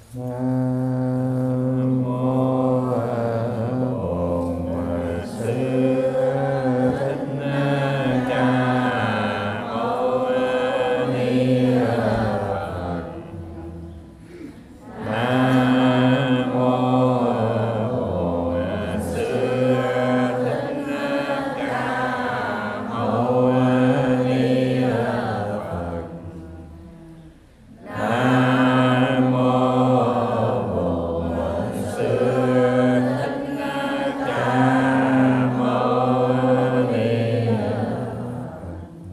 Nam mô Bổn Sư Thích Ca Mâu Ni Phật. Nam mô Bổn Sư Thích Ca Mâu Ni Phật. Nam mô Bổn Sư Thích Ca Mâu Ni Phật.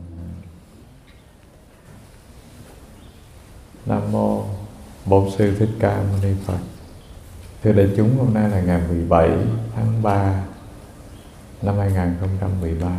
Nam mô Bổn Sư Thích Ca Mâu Ni Phật. Thưa đại chúng, hôm nay là ngày 17 tháng 3 năm 2013.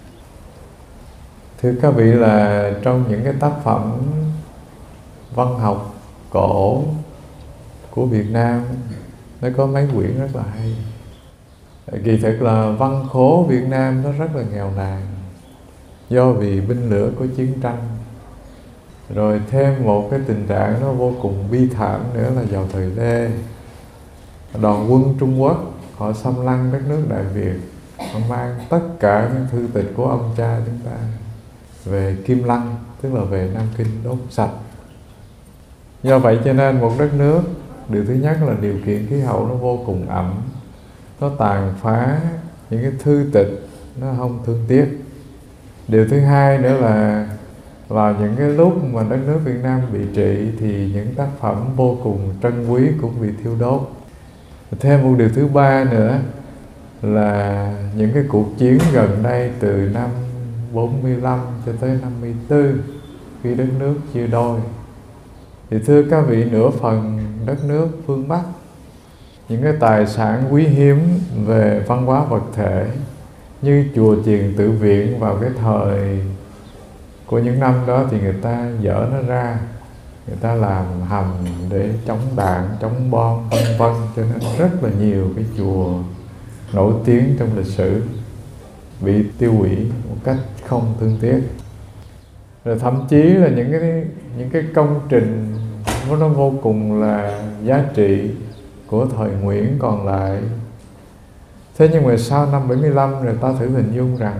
Thưa các vị, là trong những cái tác phẩm văn học cổ của Việt Nam, nó có mấy quyển rất là hay. Kỳ thực là văn khố Việt Nam nó rất là nghèo nàn, do vì binh lửa của chiến tranh. Rồi thêm một cái tình trạng nó vô cùng bi thảm nữa là vào thời Lê, đoàn quân Trung Quốc họ xâm lăng đất nước Đại Việt, họ mang tất cả những thư tịch của ông cha chúng ta về Kim Lăng, tức là về Nam Kinh, đốt sạch. Do vậy cho nên một đất nước, điều thứ nhất là điều kiện khí hậu nó vô cùng ẩm, nó tàn phá những cái thư tịch, nó không thương tiếc. Điều thứ hai nữa là vào những cái lúc mà đất nước Việt Nam bị trị thì những tác phẩm vô cùng trân quý cũng bị thiêu đốt. Thêm một điều thứ ba nữa là những cái cuộc chiến gần đây từ năm 45 cho tới 54, khi đất nước chia đôi. Thì thưa các vị, nửa phần đất nước phương Bắc, những cái tài sản quý hiếm về văn hóa vật thể như chùa chiền tự viện vào cái thời của những năm đó thì người ta dỡ nó ra, người ta làm hầm để chống đạn, chống bom, vân vân, cho nên rất là nhiều cái chùa nổi tiếng trong lịch sử bị tiêu hủy một cách không thương tiếc. Rồi thậm chí là những cái công trình nó vô cùng là giá trị của thời Nguyễn còn lại. Thế nhưng mà sau năm 75 người ta thử hình dung rằng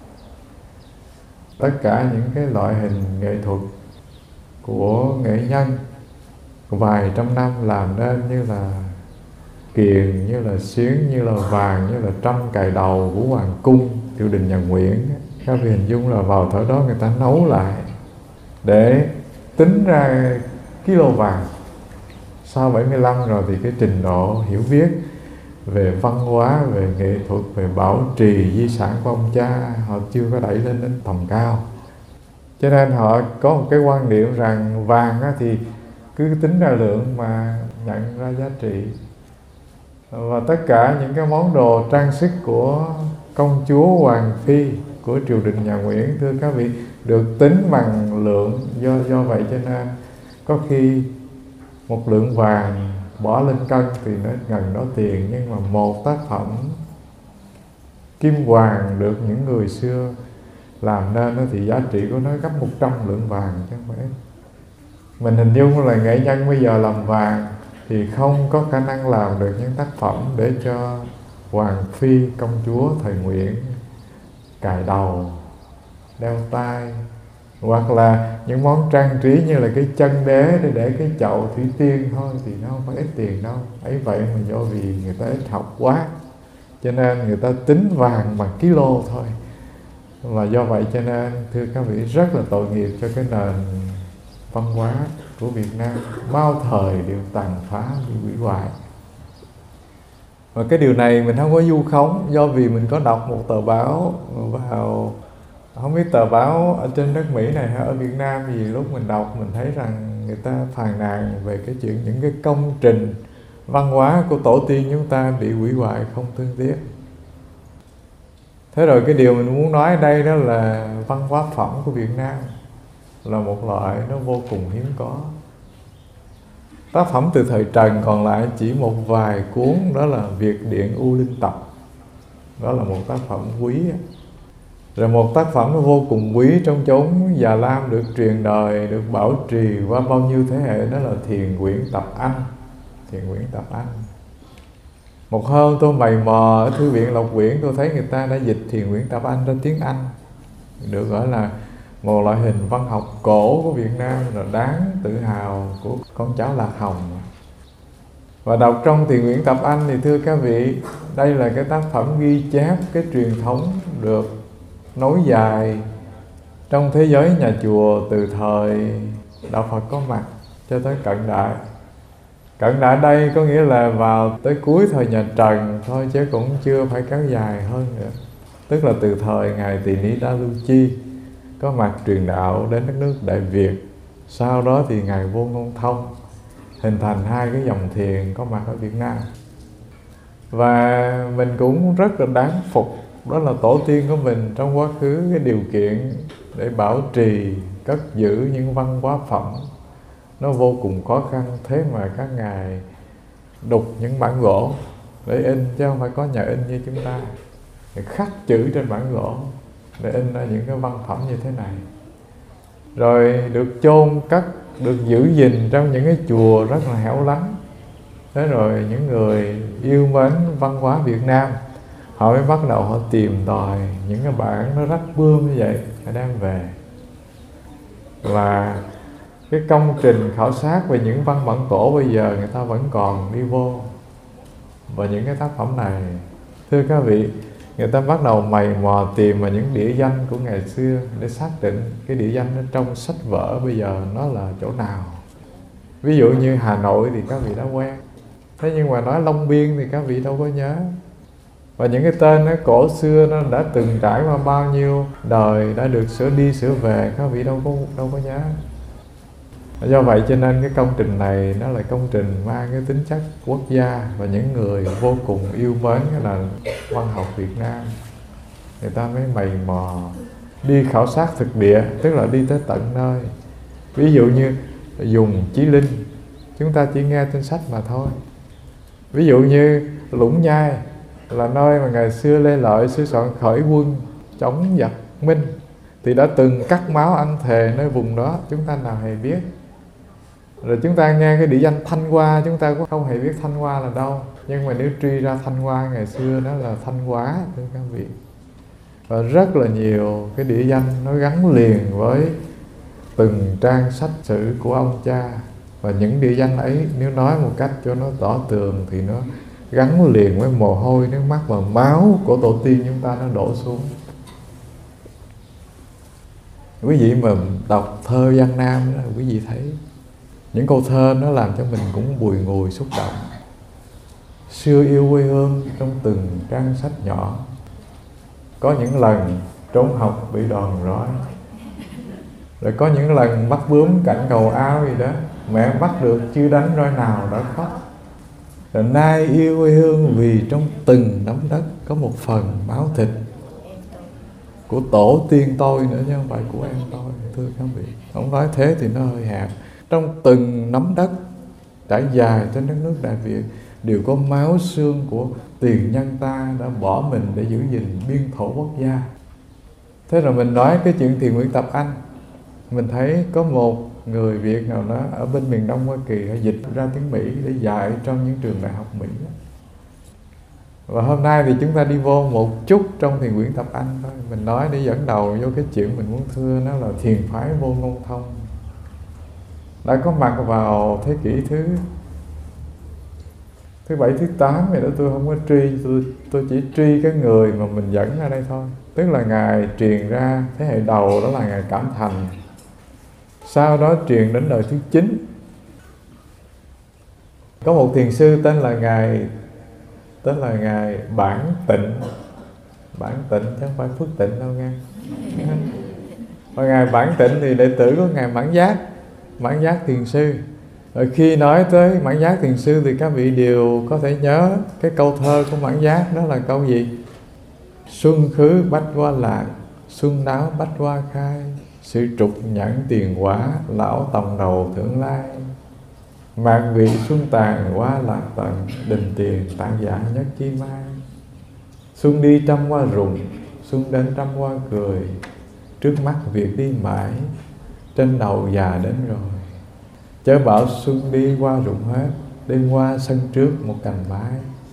tất cả những cái loại hình nghệ thuật của nghệ nhân vài trăm năm làm nên, như là kiền, như là xiến, như là vàng, như là trăm cài đầu của hoàng cung triều đình nhà Nguyễn. Các vị hình dung là vào thời đó người ta nấu lại để tính ra kilo vàng. Sau 75 rồi thì cái trình độ hiểu biết về văn hóa, về nghệ thuật, về bảo trì di sản của ông cha họ chưa có đẩy lên đến tầm cao. Cho nên họ có một cái quan niệm rằng vàng thì cứ tính ra lượng mà nhận ra giá trị. Và tất cả những cái món đồ trang sức của công chúa hoàng phi của triều đình nhà Nguyễn, thưa các vị, được tính bằng lượng. Do vậy cho nên có khi một lượng vàng bỏ lên cân thì nó gần đó tiền, nhưng mà một tác phẩm kim hoàng được những người xưa làm nên thì giá trị của nó gấp 100 lượng vàng chứ không phải. Mình hình dung là nghệ nhân bây giờ làm vàng thì không có khả năng làm được những tác phẩm để cho hoàng phi, công chúa thời Nguyễn cài đầu, đeo tai, hoặc là những món trang trí như là cái chân đế để cái chậu thủy tiên thôi thì nó không phải ít tiền đâu. Ấy vậy mà do vì người ta ít học quá cho nên người ta tính vàng bằng kilo thôi. Và do vậy cho nên thưa các vị, rất là tội nghiệp cho cái nền văn hóa của Việt Nam, bao thời đều tàn phá, bị hủy hoại. Và cái điều này mình không có vu khống, do vì mình có đọc một tờ báo vào, không biết tờ báo ở trên đất Mỹ này hay ở Việt Nam gì, lúc mình đọc mình thấy rằng người ta phàn nàn về cái chuyện những cái công trình văn hóa của tổ tiên chúng ta bị hủy hoại không thương tiếc. Thế rồi cái điều mình muốn nói ở đây đó là văn hóa phẩm của Việt Nam là một loại nó vô cùng hiếm có. Tác phẩm từ thời Trần còn lại chỉ một vài cuốn, đó là Việt Điện U Linh Tập, đó là một tác phẩm quý. Rồi một tác phẩm nó vô cùng quý trong chốn Già Lam, được truyền đời, được bảo trì qua bao nhiêu thế hệ, đó là Thiền Quyển Tập Anh. Thiền Nguyễn Tập Anh. Một hôm tôi mày mò ở Thư viện Lộc Quyển, tôi thấy người ta đã dịch Thiền Nguyễn Tập Anh ra tiếng Anh, được gọi là một loại hình văn học cổ của Việt Nam, là đáng tự hào của con cháu Lạc Hồng. Và đọc trong Thiền Nguyễn Tập Anh thì thưa các vị, đây là cái tác phẩm ghi chép cái truyền thống được nối dài trong thế giới nhà chùa từ thời Đạo Phật có mặt cho tới cận đại. Cận đại đây có nghĩa là vào tới cuối thời nhà Trần thôi, chứ cũng chưa phải kéo dài hơn nữa. Tức là từ thời Ngài Tỳ Ni Đa Lưu Chi có mặt truyền đạo đến đất nước Đại Việt. Sau đó thì Ngài Vô Ngôn Thông hình thành hai cái dòng thiền có mặt ở Việt Nam. Và mình cũng rất là đáng phục, đó là tổ tiên của mình trong quá khứ cái điều kiện để bảo trì, cất giữ những văn hóa phẩm nó vô cùng khó khăn. Thế mà các ngài đục những bản gỗ để in, chứ không phải có nhà in như chúng ta, để khắc chữ trên bản gỗ để in ra những cái văn phẩm như thế này, rồi được chôn cất, được giữ gìn trong những cái chùa rất là hẻo lánh. Thế rồi những người yêu mến văn hóa Việt Nam, họ mới bắt đầu họ tìm tòi những cái bản nó rách bươm như vậy, họ đem về. Và cái công trình khảo sát về những văn bản cổ bây giờ người ta vẫn còn đi vô. Và những cái tác phẩm này, thưa các vị, người ta bắt đầu mày mò tìm vào những địa danh của ngày xưa để xác định cái địa danh nó trong sách vở bây giờ nó là chỗ nào. Ví dụ như Hà Nội thì các vị đã quen, thế nhưng mà nói Long Biên thì các vị đâu có nhớ. Và những cái tên nó cổ xưa nó đã từng trải qua bao nhiêu đời, đã được sửa đi sửa về, các vị đâu có nhớ. Do vậy cho nên cái công trình này nó là công trình mang cái tính chất quốc gia, và những người vô cùng yêu mến cái là văn học Việt Nam, người ta mới mày mò đi khảo sát thực địa, tức là đi tới tận nơi. Ví dụ như vùng Chí Linh, chúng ta chỉ nghe trên sách mà thôi. Ví dụ như Lũng Nhai là nơi mà ngày xưa Lê Lợi sửa soạn khởi quân chống giặc Minh, thì đã từng cắt máu ăn thề nơi vùng đó, chúng ta nào hề biết. Rồi chúng ta nghe cái địa danh Thanh Hoa, chúng ta cũng không hề biết Thanh Hoa là đâu. Nhưng mà nếu truy ra Thanh Hoa ngày xưa đó là Thanh Hóa, thưa các vị. Và rất là nhiều cái địa danh nó gắn liền với từng trang sách sử của ông cha. Và những địa danh ấy nếu nói một cách cho nó tỏ tường thì nó gắn liền với mồ hôi, nước mắt và máu của tổ tiên chúng ta nó đổ xuống. Quý vị mà đọc thơ Giang Nam đó, quý vị thấy những câu thơ nó làm cho mình cũng bùi ngùi xúc động. Xưa yêu quê hương trong từng trang sách nhỏ, có những lần trốn học bị đòn roi, rồi có những lần bắt bướm cạnh cầu ao gì đó, mẹ bắt được chưa đánh roi nào đã khóc. Rồi nay yêu quê hương vì trong từng nắm đất có một phần máu thịt của tổ tiên tôi nữa, chứ không phải của em tôi, thưa các vị. Không nói thế thì nó hơi hẹp. Trong từng nắm đất trải dài trên đất nước Đại Việt đều có máu xương của tiền nhân ta đã bỏ mình để giữ gìn biên thổ quốc gia. Thế rồi mình nói cái chuyện Thiền Nguyễn Tập Anh, mình thấy có một người Việt nào đó ở bên miền Đông Hoa Kỳ họ dịch ra tiếng Mỹ để dạy trong những trường đại học Mỹ. Và hôm nay thì chúng ta đi vô một chút trong Thiền Nguyễn Tập Anh thôi. Mình nói để dẫn đầu vô cái chuyện mình muốn thưa, nó là thiền phái Vô Ngôn Thông đã có mặt vào thế kỷ thứ 7, thứ 8 rồi đó. Tôi không có truy, tôi chỉ truy cái người mà mình dẫn ra đây thôi. Tức là Ngài truyền ra thế hệ đầu đó là Ngài Cảm Thành, sau đó truyền đến đời thứ 9. Có một thiền sư tên là Ngài Bản Tịnh. Bản Tịnh chứ không phải Phước Tịnh đâu nghe. Và Ngài Bản Tịnh thì đệ tử của Ngài Mãn Giác Thiền Sư. Rồi khi nói tới Mãn Giác Thiền Sư thì các vị đều có thể nhớ cái câu thơ của Mãn Giác, đó là câu gì? Xuân khứ bách hoa lạc, xuân đáo bách hoa khai, sự trục nhẫn tiền quả, lão tòng đầu thượng lai. Mạc vị xuân tàn hoa lạc tận, đình tiền tạng giả nhất chi mai. Xuân đi trăm hoa rụng, xuân đến trăm hoa cười, trước mắt việc đi mãi, trên đầu già đến rồi. Chớ bảo xuân đi hoa rụng hết, đêm qua sân trước một cành mai.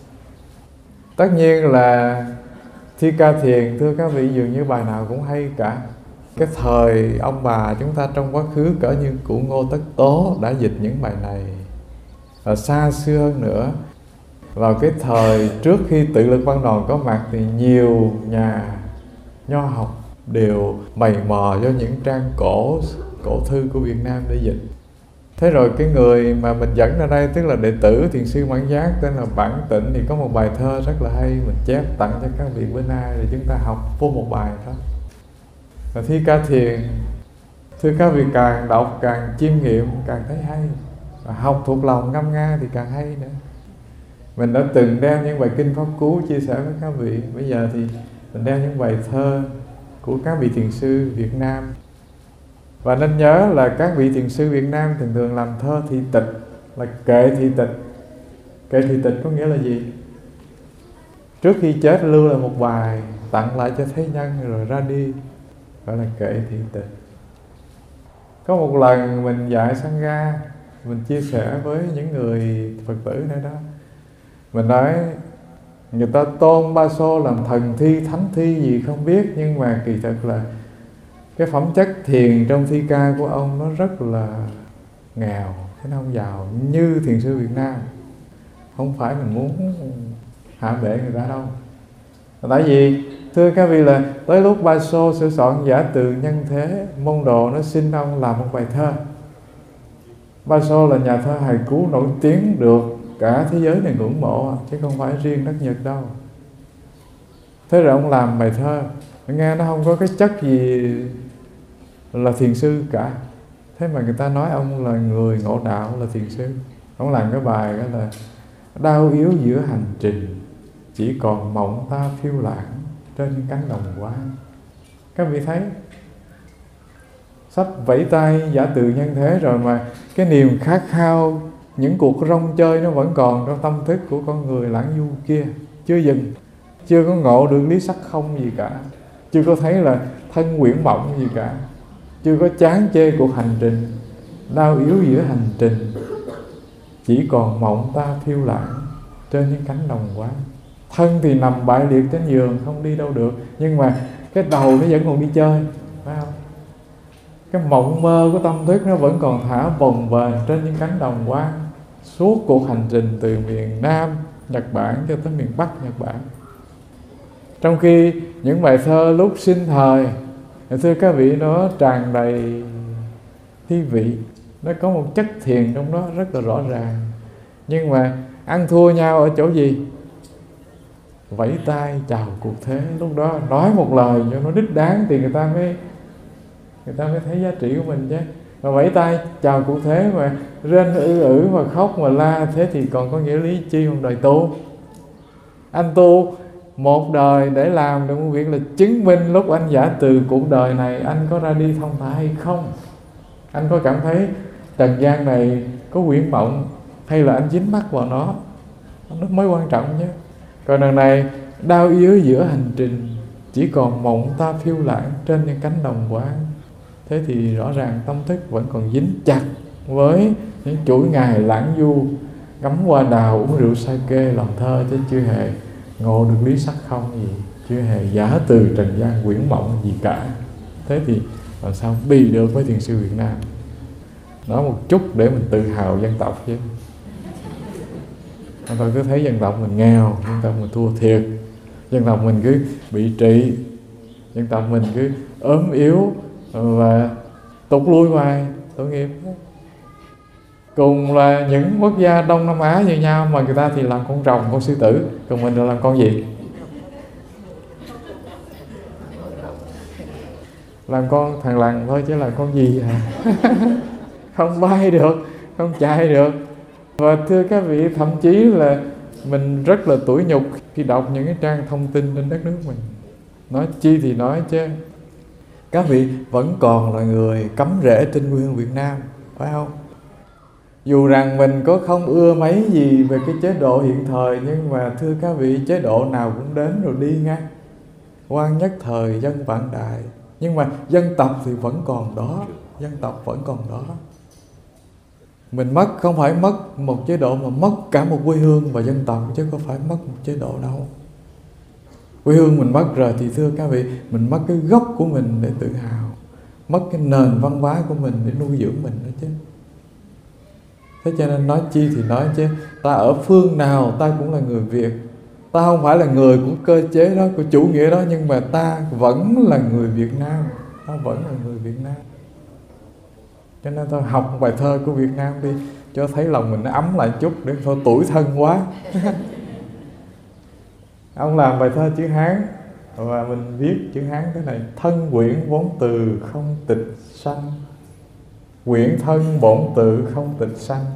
Tất nhiên là Thi Ca Thiền, thưa các vị, dường như bài nào cũng hay cả. Cái thời ông bà chúng ta trong quá khứ cỡ như cụ Ngô Tất Tố đã dịch những bài này. Và xa xưa hơn nữa, vào cái thời trước khi Tự Lực Văn Đoàn có mặt thì nhiều nhà nho học đều mày mò cho những trang cổ thư của Việt Nam để dịch. Thế rồi cái người mà mình dẫn ra đây, tức là đệ tử Thiền sư Mãn Giác tên là Bản Tịnh, thì có một bài thơ rất là hay, mình chép tặng cho các vị bữa nay để chúng ta học vô một bài thôi. Và Thi Ca Thiền, thưa các vị, càng đọc càng chiêm nghiệm càng thấy hay, và học thuộc lòng ngâm nga thì càng hay nữa. Mình đã từng đem những bài kinh Pháp Cú chia sẻ với các vị, bây giờ thì mình đem những bài thơ của các vị thiền sư Việt Nam. Và nên nhớ là các vị thiền sư Việt Nam thường thường làm thơ thị tịch, là kệ thị tịch. Kệ thị tịch có nghĩa là gì? Trước khi chết lưu lại một bài tặng lại cho thế nhân rồi ra đi, gọi là kệ thị tịch. Có một lần mình dạy Sangha, mình chia sẻ với những người Phật tử nơi đó, mình nói người ta tôn Ba Xô làm thần thi, thánh thi gì không biết, nhưng mà kỳ thực là cái phẩm chất thiền trong thi ca của ông nó rất là nghèo, chứ nó không giàu như thiền sư Việt Nam. Không phải mình muốn hạ bệ người ta đâu. Tại vì thưa các vị là tới lúc Ba Xô sửa soạn Giả Từ Nhân Thế, môn đồ nó xin ông làm một bài thơ. Ba Xô là nhà thơ hài cú nổi tiếng được cả thế giới này ngưỡng mộ, chứ không phải riêng đất Nhật đâu. Thế rồi ông làm bài thơ, nghe nó không có cái chất gì là thiền sư cả, thế mà người ta nói ông là người ngộ đạo, là thiền sư. Ông làm cái bài đó là đau yếu giữa hành trình, chỉ còn mộng ta phiêu lãng trên những cánh đồng hoang. Các vị thấy sắp vẫy tay Giả Từ Nhân Thế rồi mà cái niềm khát khao những cuộc rong chơi nó vẫn còn trong tâm thức của con người lãng du kia, chưa dừng, chưa có ngộ được lý sắc không gì cả, chưa có thấy là thân quyển mộng gì cả, chưa có chán chê cuộc hành trình, đau yếu giữa hành trình, chỉ còn mộng ta phiêu lãng trên những cánh đồng hoang. Thân thì nằm bại liệt trên giường không đi đâu được, nhưng mà cái đầu nó vẫn còn đi chơi, phải không? Cái mộng mơ của tâm thức nó vẫn còn thả bồng bềnh trên những cánh đồng hoang suốt cuộc hành trình từ miền Nam Nhật Bản cho tới miền Bắc Nhật Bản. Trong khi những bài thơ lúc sinh thời, thưa các vị, nó tràn đầy thi vị, nó có một chất thiền trong đó rất là rõ ràng. Nhưng mà ăn thua nhau ở chỗ gì? Vẫy tay chào cuộc thế. Lúc đó nói một lời cho nó đích đáng thì người ta mới thấy giá trị của mình chứ. Mà vẫy tay chào cuộc thế mà rên ư mà khóc mà la, thế thì còn có nghĩa lý chi một đời tu? Anh tu một đời để làm được một việc là chứng minh lúc anh giả từ cuộc đời này anh có ra đi thông thả hay không. Anh có cảm thấy trần gian này có quyển mộng hay là anh dính mắc vào nó mới quan trọng chứ. Còn đằng này đau yếu giữa hành trình, chỉ còn mộng ta phiêu lãng trên những cánh đồng hoang. Thế thì rõ ràng tâm thức vẫn còn dính chặt với những chuỗi ngày lãng du, ngắm hoa đào, uống rượu sake, làm thơ, chứ chưa hề ngộ được lý sắc không gì, chưa hề giả từ trần gian quyển mộng gì cả. Thế thì làm sao bì được với thiền sư Việt Nam? Nói một chút để mình tự hào dân tộc chứ. Tôi cứ thấy dân tộc mình nghèo, dân tộc mình thua thiệt, dân tộc mình cứ bị trị, dân tộc mình cứ ốm yếu và tụt lui hoài, tội nghiệp. Cùng là những quốc gia Đông Nam Á như nhau mà người ta thì làm con rồng, con sư tử, còn mình là làm con gì? Làm con thằng lằn thôi chứ làm con gì à? Không bay được, không chạy được. Và thưa các vị, thậm chí là mình rất là tủi nhục khi đọc những cái trang thông tin trên đất nước mình. Nói chi thì nói chứ, các vị vẫn còn là người cắm rễ trên quê hương Việt Nam, phải không? Dù rằng mình có không ưa mấy gì về cái chế độ hiện thời, nhưng mà thưa các vị, chế độ nào cũng đến rồi đi ngay. Quan nhất thời dân vạn đại, nhưng mà dân tộc thì vẫn còn đó, dân tộc vẫn còn đó. Mình mất không phải mất một chế độ, mà mất cả một quê hương và dân tộc, chứ không phải mất một chế độ đâu. Quê hương mình mất rồi thì thưa các vị, mình mất cái gốc của mình để tự hào, mất cái nền văn hóa của mình để nuôi dưỡng mình đó chứ. Thế cho nên nói chi thì nói chứ, ta ở phương nào ta cũng là người Việt. Ta không phải là người của cơ chế đó, của chủ nghĩa đó, nhưng mà ta vẫn là người Việt Nam. Ta vẫn là người Việt Nam. Cho nên tôi học bài thơ của Việt Nam đi, cho thấy lòng mình nó ấm lại chút, để thôi tủi thân quá. Ông làm bài thơ chữ Hán và mình viết chữ Hán thế này: thân quyển vốn từ không tịch sanh, quyển thân bổn tự không tịch sanh.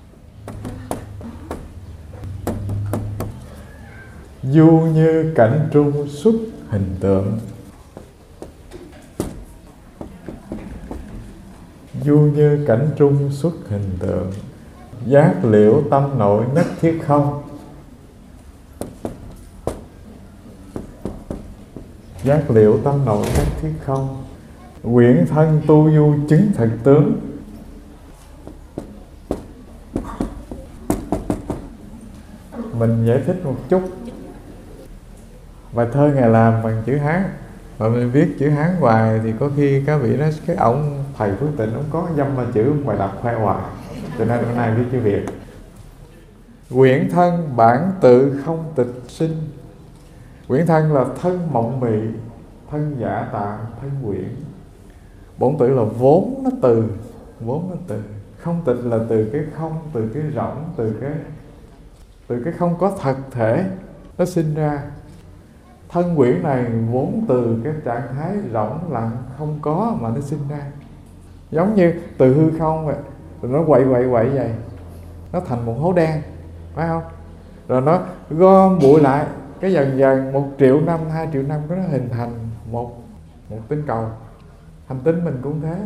Du như cảnh trung xuất hình tượng, du như cảnh trung xuất hình tượng, giác liễu tâm nội nhất thiết không. Giác liễu tâm nội nhất thiết không, quyển thân tu du chứng thật tướng. Mình giải thích một chút. Bài thơ Ngài làm bằng chữ Hán, và mình viết chữ Hán hoài thì có khi các vị nói cái ông thầy Phước Tịnh ông có dăm ba chữ bài đọc khoe hoài, cho nên hôm nay viết chữ Việt. Quyển thân bản tự không tịch sinh. Quyển thân là thân mộng mị, thân giả tạm, thân quyển. Bổn tự là vốn nó từ, vốn nó từ. Không tịch là từ cái không, từ cái rỗng, từ cái không có thật thể nó sinh ra. Thân quyển này vốn từ cái trạng thái rỗng lặng không có mà nó sinh ra. Giống như từ hư không vậy, rồi nó quậy vậy, nó thành một hố đen, phải không? Rồi nó gom bụi lại, cái dần dần 1 triệu năm, 2 triệu năm nó hình thành một tinh cầu. Hành tinh mình cũng thế.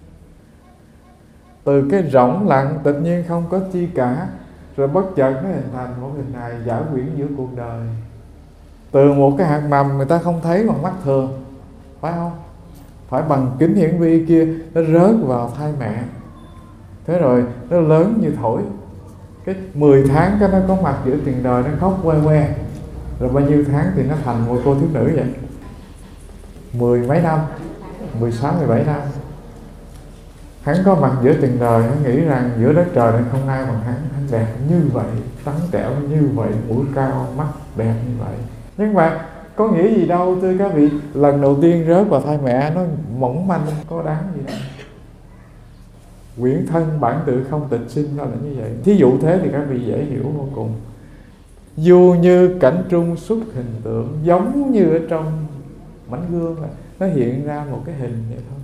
Từ cái rỗng lặng tự nhiên không có chi cả, rồi bất chợt nó hình thành một hình hài giả quyển giữa cuộc đời. Từ một cái hạt mầm người ta không thấy bằng mắt thường, phải không? Phải bằng kính hiển vi kia, nó rớt vào thai mẹ. Thế rồi nó lớn như thổi. Cái 10 tháng cái nó có mặt giữa tiền đời, nó khóc que. Rồi bao nhiêu tháng thì nó thành một cô thiếu nữ vậy? 10 mấy năm, 16, 17 năm. Hắn có mặt giữa tiền đời, hắn nghĩ rằng giữa đất trời này không ai bằng hắn. Hắn đẹp như vậy, trắng trẻo như vậy, mũi cao, mắt đẹp như vậy. Nhưng mà có nghĩa gì đâu thưa các vị. Lần đầu tiên rớt vào thai mẹ nó mỏng manh, có đáng gì đâu. Quyển thân bản tự không tịch sinh, đó là như vậy. Thí dụ thế thì các vị dễ hiểu vô cùng. Du như cảnh trung xuất hình tượng, giống như ở trong mảnh gương này, nó hiện ra một cái hình vậy thôi.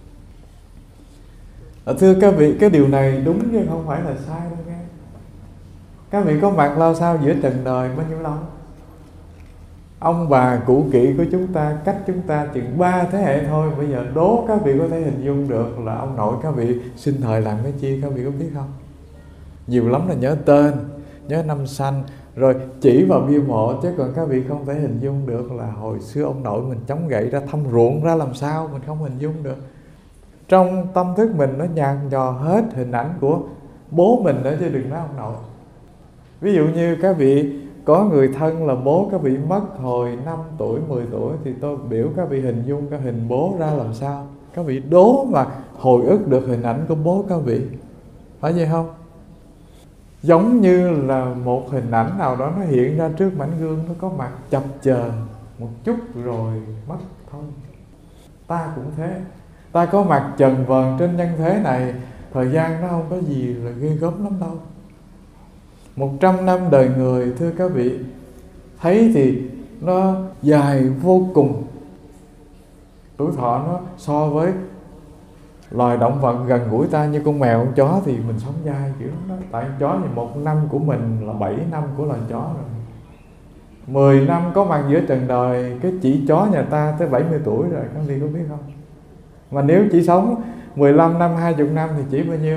Thưa các vị, cái điều này đúng chứ không phải là sai đâu nghe. Các vị có mặt lao sao giữa trần đời bao nhiêu lâu? Ông bà cụ kỵ của chúng ta cách chúng ta chừng 3 thế hệ thôi. Bây giờ đố các vị có thể hình dung được là ông nội các vị sinh thời làm cái chi, các vị có biết không? Nhiều lắm là nhớ tên, nhớ năm sanh, rồi chỉ vào bia mộ, chứ còn các vị không thể hình dung được là hồi xưa ông nội mình chống gậy ra thăm ruộng ra làm sao, mình không hình dung được. Trong tâm thức mình nó nhạt nhòa hết hình ảnh của bố mình nữa, chứ đừng nói ông nội. Ví dụ như các vị có người thân là bố các vị mất hồi 5 tuổi, 10 tuổi, thì tôi biểu các vị hình dung cái hình bố ra làm sao. Các vị đố mà hồi ức được hình ảnh của bố các vị, phải vậy không? Giống như là một hình ảnh nào đó nó hiện ra trước mảnh gương, nó có mặt chập chờn một chút rồi mất thôi. Ta cũng thế. Ta có mặt chần vờn trên nhân thế này, thời gian nó không có gì là ghê gớm lắm đâu. 100 năm đời người thưa các vị, thấy thì nó dài vô cùng. Tuổi thọ nó so với loài động vật gần gũi ta như con mèo, con chó thì mình sống dài kiểu đó. Tại con chó thì 1 năm của mình là 7 năm của loài chó rồi. 10 năm có mặt giữa trần đời, cái chỉ chó nhà ta tới 70 tuổi rồi, các vị có biết không? Mà nếu chỉ sống 15 năm, 20 năm thì chỉ bao nhiêu?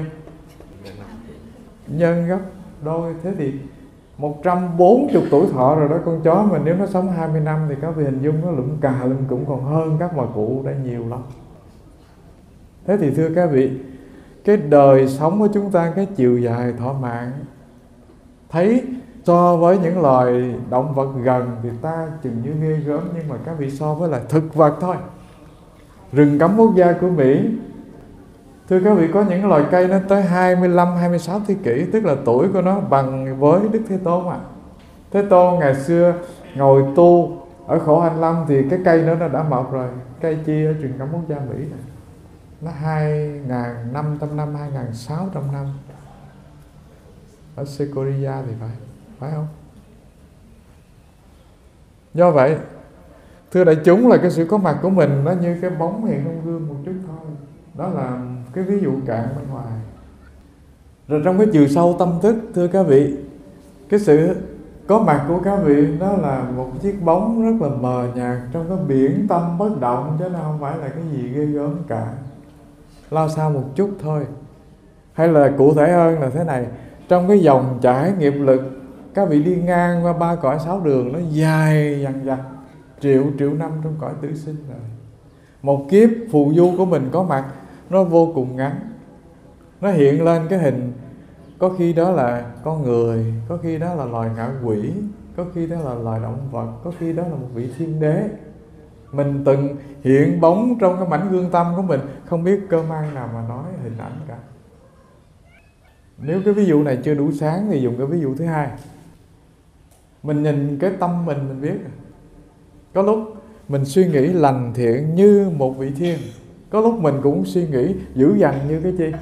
Nhân gấp đôi. Thế thì 140 tuổi thọ rồi đó con chó. Mà nếu nó sống 20 năm thì các vị hình dung nó lụm cà lụm cũng còn hơn các bà cụ đã nhiều lắm. Thế thì thưa các vị, cái đời sống của chúng ta, cái chiều dài thọ mạng, thấy so với những loài động vật gần thì ta chừng như ghê gớm, nhưng mà các vị so với là thực vật thôi. Rừng cấm quốc gia của Mỹ, thưa các vị, có những loài cây nó tới 25, 26 thế kỷ, tức là tuổi của nó bằng với Đức Thế Tôn à. Thế Tôn ngày xưa ngồi tu ở Khổ Hạnh Lâm thì cái cây nó đã mọc rồi. Cây chi ở rừng cấm quốc gia Mỹ này, nó 2.500 năm, 2.600 năm. Ở Sequoia thì phải không? Do vậy, thưa đại chúng, là cái sự có mặt của mình nó như cái bóng hiện trong gương một chút thôi. Đó là cái ví dụ cạn bên ngoài. Rồi trong cái chiều sâu tâm thức, thưa các vị, cái sự có mặt của các vị đó là một chiếc bóng rất là mờ nhạt trong cái biển tâm bất động, chứ nó không phải là cái gì ghê gớm cả. Lao sao một chút thôi. Hay là cụ thể hơn là thế này, trong cái dòng chảy nghiệp lực, các vị đi ngang qua 3 cõi 6 đường, nó dài dằng dặc triệu năm trong cõi tử sinh rồi. Một kiếp phù du của mình có mặt, nó vô cùng ngắn. Nó hiện lên cái hình, có khi đó là con người, có khi đó là loài ngạ quỷ, có khi đó là loài động vật, có khi đó là một vị thiên đế. Mình từng hiện bóng trong cái mảnh gương tâm của mình, không biết cơ mang nào mà nói hình ảnh cả. Nếu cái ví dụ này chưa đủ sáng thì dùng cái ví dụ thứ hai. Mình nhìn cái tâm mình biết. Có lúc mình suy nghĩ lành thiện như một vị thiên, có lúc mình cũng suy nghĩ dữ dằn như cái chi.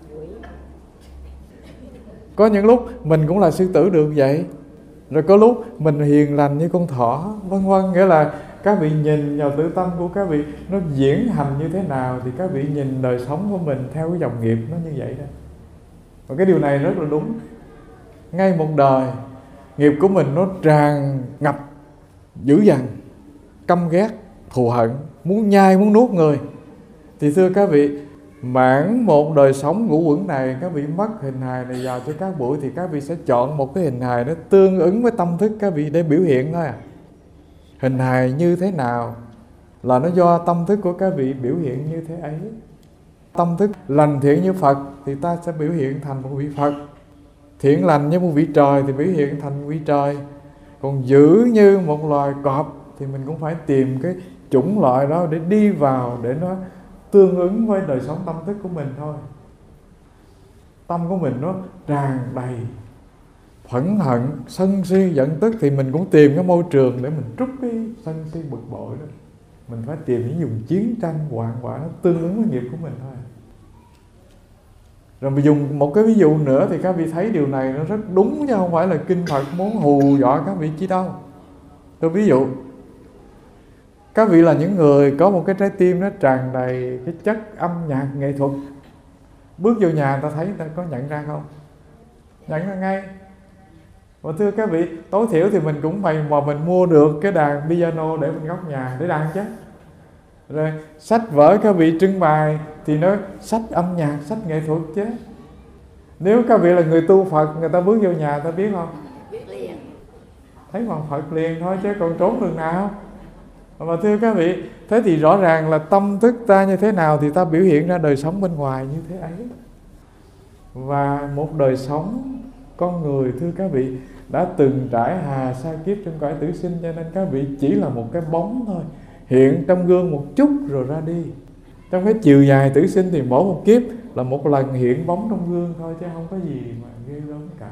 Có những lúc mình cũng là sư tử được vậy. Rồi có lúc mình hiền lành như con thỏ, vân vân. Nghĩa là các vị nhìn vào tự tâm của các vị nó diễn hành như thế nào, thì các vị nhìn đời sống của mình theo cái dòng nghiệp nó như vậy đó. Và cái điều này rất là đúng. Ngay một đời, nghiệp của mình nó tràn ngập dữ dằn, căm ghét, thù hận, muốn nhai, muốn nuốt người. Thì thưa các vị, mãn một đời sống ngũ uẩn này, các vị mất hình hài này vào cho các buổi, thì các vị sẽ chọn một cái hình hài nó tương ứng với tâm thức các vị để biểu hiện thôi à. Hình hài như thế nào là nó do tâm thức của các vị biểu hiện như thế ấy. Tâm thức lành thiện như Phật thì ta sẽ biểu hiện thành một vị Phật. Thiện lành như một vị trời thì biểu hiện thành vị trời. Còn dữ như một loài cọp thì mình cũng phải tìm cái chủng loại đó để đi vào, để nó tương ứng với đời sống tâm thức của mình thôi. Tâm của mình nó tràn đầy phẫn hận, sân si, giận tức, thì mình cũng tìm cái môi trường để mình trút cái sân si bực bội đó. Mình phải tìm những dùng chiến tranh hoạn quả nó tương ứng với nghiệp của mình thôi. Rồi mình dùng một cái ví dụ nữa thì các vị thấy điều này nó rất đúng, chứ không phải là kinh Phật muốn hù dọa các vị chi đâu. Tôi ví dụ, các vị là những người có một cái trái tim nó tràn đầy cái chất âm nhạc nghệ thuật. Bước vô nhà ta thấy, ta có nhận ra không? Nhận ra ngay. Và thưa các vị, tối thiểu thì mình cũng mày mò mình mua được cái đàn piano để bên góc nhà để đàn chứ. Rồi sách vở các vị trưng bày thì nó sách âm nhạc, sách nghệ thuật chứ. Nếu các vị là người tu Phật, người ta bước vô nhà ta biết không? Biết liền. Thấy bằng Phật liền thôi chứ còn trốn đường nào. Mà thưa các vị, thế thì rõ ràng là tâm thức ta như thế nào thì ta biểu hiện ra đời sống bên ngoài như thế ấy. Và một đời sống con người, thưa các vị, đã từng trải hà sa kiếp trong cõi tử sinh, cho nên các vị chỉ là một cái bóng thôi, hiện trong gương một chút rồi ra đi. Trong cái chiều dài tử sinh thì mỗi một kiếp là một lần hiện bóng trong gương thôi, chứ không có gì mà ghê gớm cả.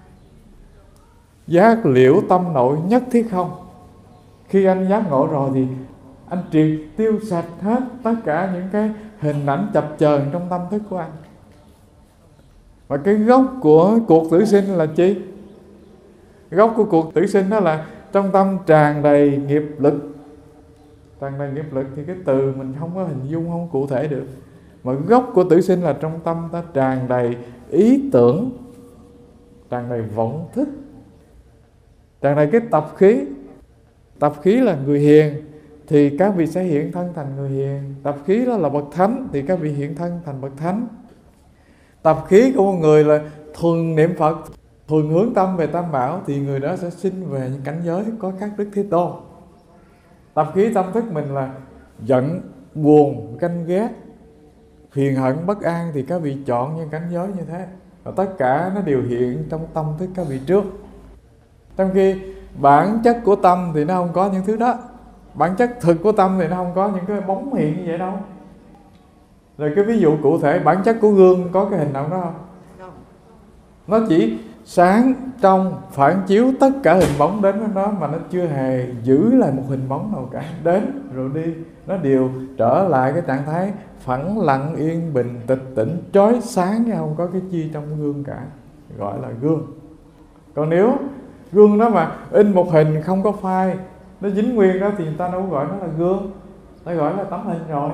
Giác liễu tâm nội nhất thiết không. Khi anh giác ngộ rồi thì anh triệt tiêu sạch hết tất cả những cái hình ảnh chập chờn trong tâm thức của anh. Và cái gốc của cuộc tử sinh là chi? Gốc của cuộc tử sinh đó là trong tâm tràn đầy nghiệp lực. Tràn đầy nghiệp lực thì cái từ mình không có hình dung, không cụ thể được. Mà gốc của tử sinh là trong tâm ta tràn đầy ý tưởng, tràn đầy vọng thức, tràn đầy cái tập khí. Tập khí là người hiền thì các vị sẽ hiện thân thành người hiền. Tập khí đó là bậc thánh thì các vị hiện thân thành bậc thánh. Tập khí của một người là thuần niệm Phật, thuần hướng tâm về Tam Bảo thì người đó sẽ sinh về những cảnh giới có các Đức Thế Tôn. Tập khí tâm thức mình là giận, buồn, ganh ghét, phiền hận bất an thì các vị chọn những cảnh giới như thế, và tất cả nó đều hiện trong tâm thức các vị trước. Trong khi bản chất của tâm thì nó không có những thứ đó. Bản chất thực của tâm thì nó không có những cái bóng hiện như vậy đâu. Rồi cái ví dụ cụ thể, bản chất của gương có cái hình động đó không? Nó chỉ sáng, trong, phản chiếu tất cả hình bóng đến với nó, mà nó chưa hề giữ lại một hình bóng nào cả. Đến rồi đi, nó đều trở lại cái trạng thái phẳng lặng, yên bình, tịch tỉnh, chói sáng, chứ không có cái chi trong gương cả, gọi là gương. Còn nếu gương đó mà in một hình không có phai, nó dính nguyên đó, thì người ta đâu gọi nó là gương, ta gọi là tấm hình rồi.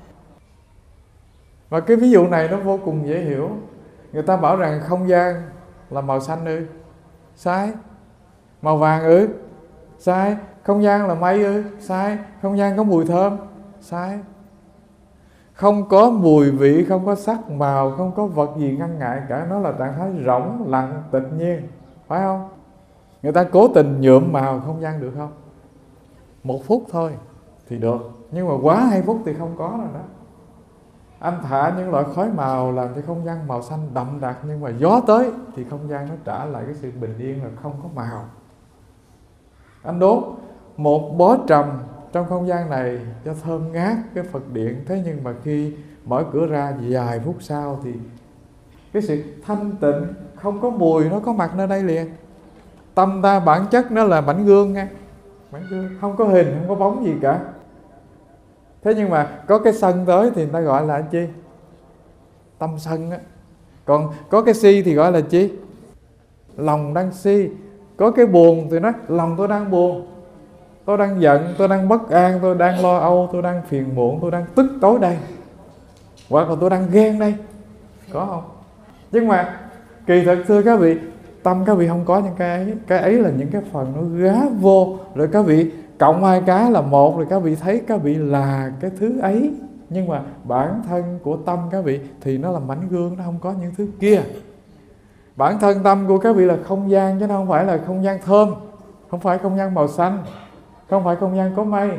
Và cái ví dụ này nó vô cùng dễ hiểu. Người ta bảo rằng không gian là màu xanh ư? Sai. Màu vàng sai. Không gian là mây sai. Không gian có mùi thơm? Sai. Không có mùi vị, không có sắc màu, không có vật gì ngăn ngại cả. Nó là trạng thái rỗng, lặng, tịch nhiên, phải không? Người ta cố tình nhuộm màu không gian được không? 1 phút thôi thì được, nhưng mà quá 2 phút thì không có rồi đó. Anh thả những loại khói màu làm cho không gian màu xanh đậm đặc, nhưng mà gió tới thì không gian nó trả lại cái sự bình yên là không có màu. Anh đốt một bó trầm trong không gian này cho thơm ngát cái Phật điện, thế nhưng mà khi mở cửa ra vài phút sau thì cái sự thanh tịnh, không có mùi, nó có mặt nơi đây liền. Tâm ta bản chất nó là mảnh gương nha, mảnh gương, không có hình, không có bóng gì cả. Thế nhưng mà có cái sân tới thì người ta gọi là chi? Tâm sân á. Còn có cái si thì gọi là chi? Lòng đang si. Có cái buồn thì nói lòng tôi đang buồn, tôi đang giận, tôi đang bất an, tôi đang lo âu, tôi đang phiền muộn, tôi đang tức tối đây, hoặc là tôi đang ghen đây. Có không? Nhưng mà kỳ thực thưa các vị, tâm các vị không có những cái ấy. Cái ấy là những cái phần nó gá vô, rồi các vị cộng 2 cái là 1, rồi các vị thấy các vị là cái thứ ấy. Nhưng mà bản thân của tâm các vị thì nó là mảnh gương, nó không có những thứ kia. Bản thân tâm của các vị là không gian, chứ nó không phải là không gian thơm, không phải không gian màu xanh, không phải không gian có mây.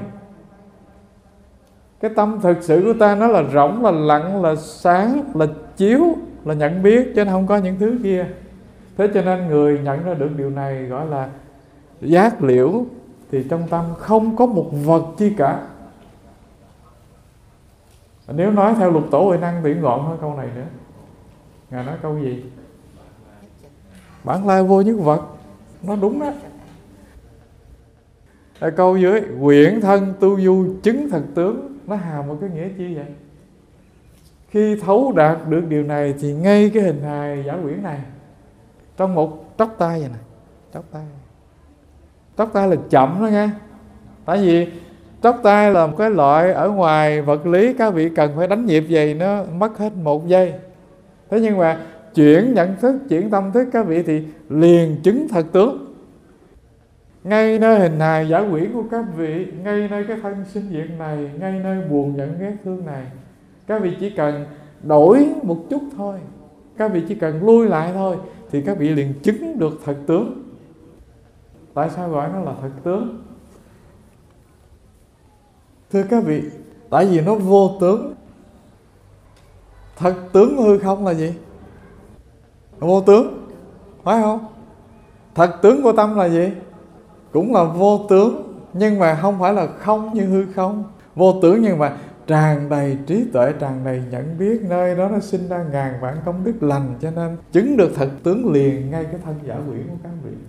Cái tâm thực sự của ta nó là rỗng, là lặng, là sáng, là chiếu, là nhận biết, chứ nó không có những thứ kia. Thế cho nên người nhận ra được điều này gọi là giác liễu, thì trong tâm không có một vật chi cả. Nếu nói theo Lục Tổ Huệ Năng thì gọn hơn câu này nữa. Ngài nói câu gì? Bản lai vô nhất vật. Nó đúng đó. Câu dưới quyển thân tu du chứng thật tướng, nó hàm một cái nghĩa chi vậy? Khi thấu đạt được điều này thì ngay cái hình hài giả quyển này, trong một tóc tay vậy nè, tóc tay là chậm đó nghe. Tại vì tóc tay là một cái loại ở ngoài vật lý, các vị cần phải đánh nhịp vậy nó mất hết 1 giây. Thế nhưng mà chuyển nhận thức, chuyển tâm thức các vị thì liền chứng thật tướng. Ngay nơi hình hài giả quyển của các vị, ngay nơi cái thân sinh diệt này, ngay nơi buồn giận ghét thương này, các vị chỉ cần đổi một chút thôi, các vị chỉ cần lui lại thôi, thì các vị liền chứng được thật tướng. Tại sao gọi nó là thật tướng? Thưa các vị, tại vì nó vô tướng. Thật tướng của hư không là gì? Vô tướng, phải không? Thật tướng của tâm là gì? Cũng là vô tướng, nhưng mà không phải là không như hư không. Vô tướng nhưng mà tràn đầy trí tuệ, tràn đầy nhận biết, nơi đó nó sinh ra ngàn vạn công đức lành, cho nên chứng được thật tướng liền ngay cái thân giả quyển của các vị.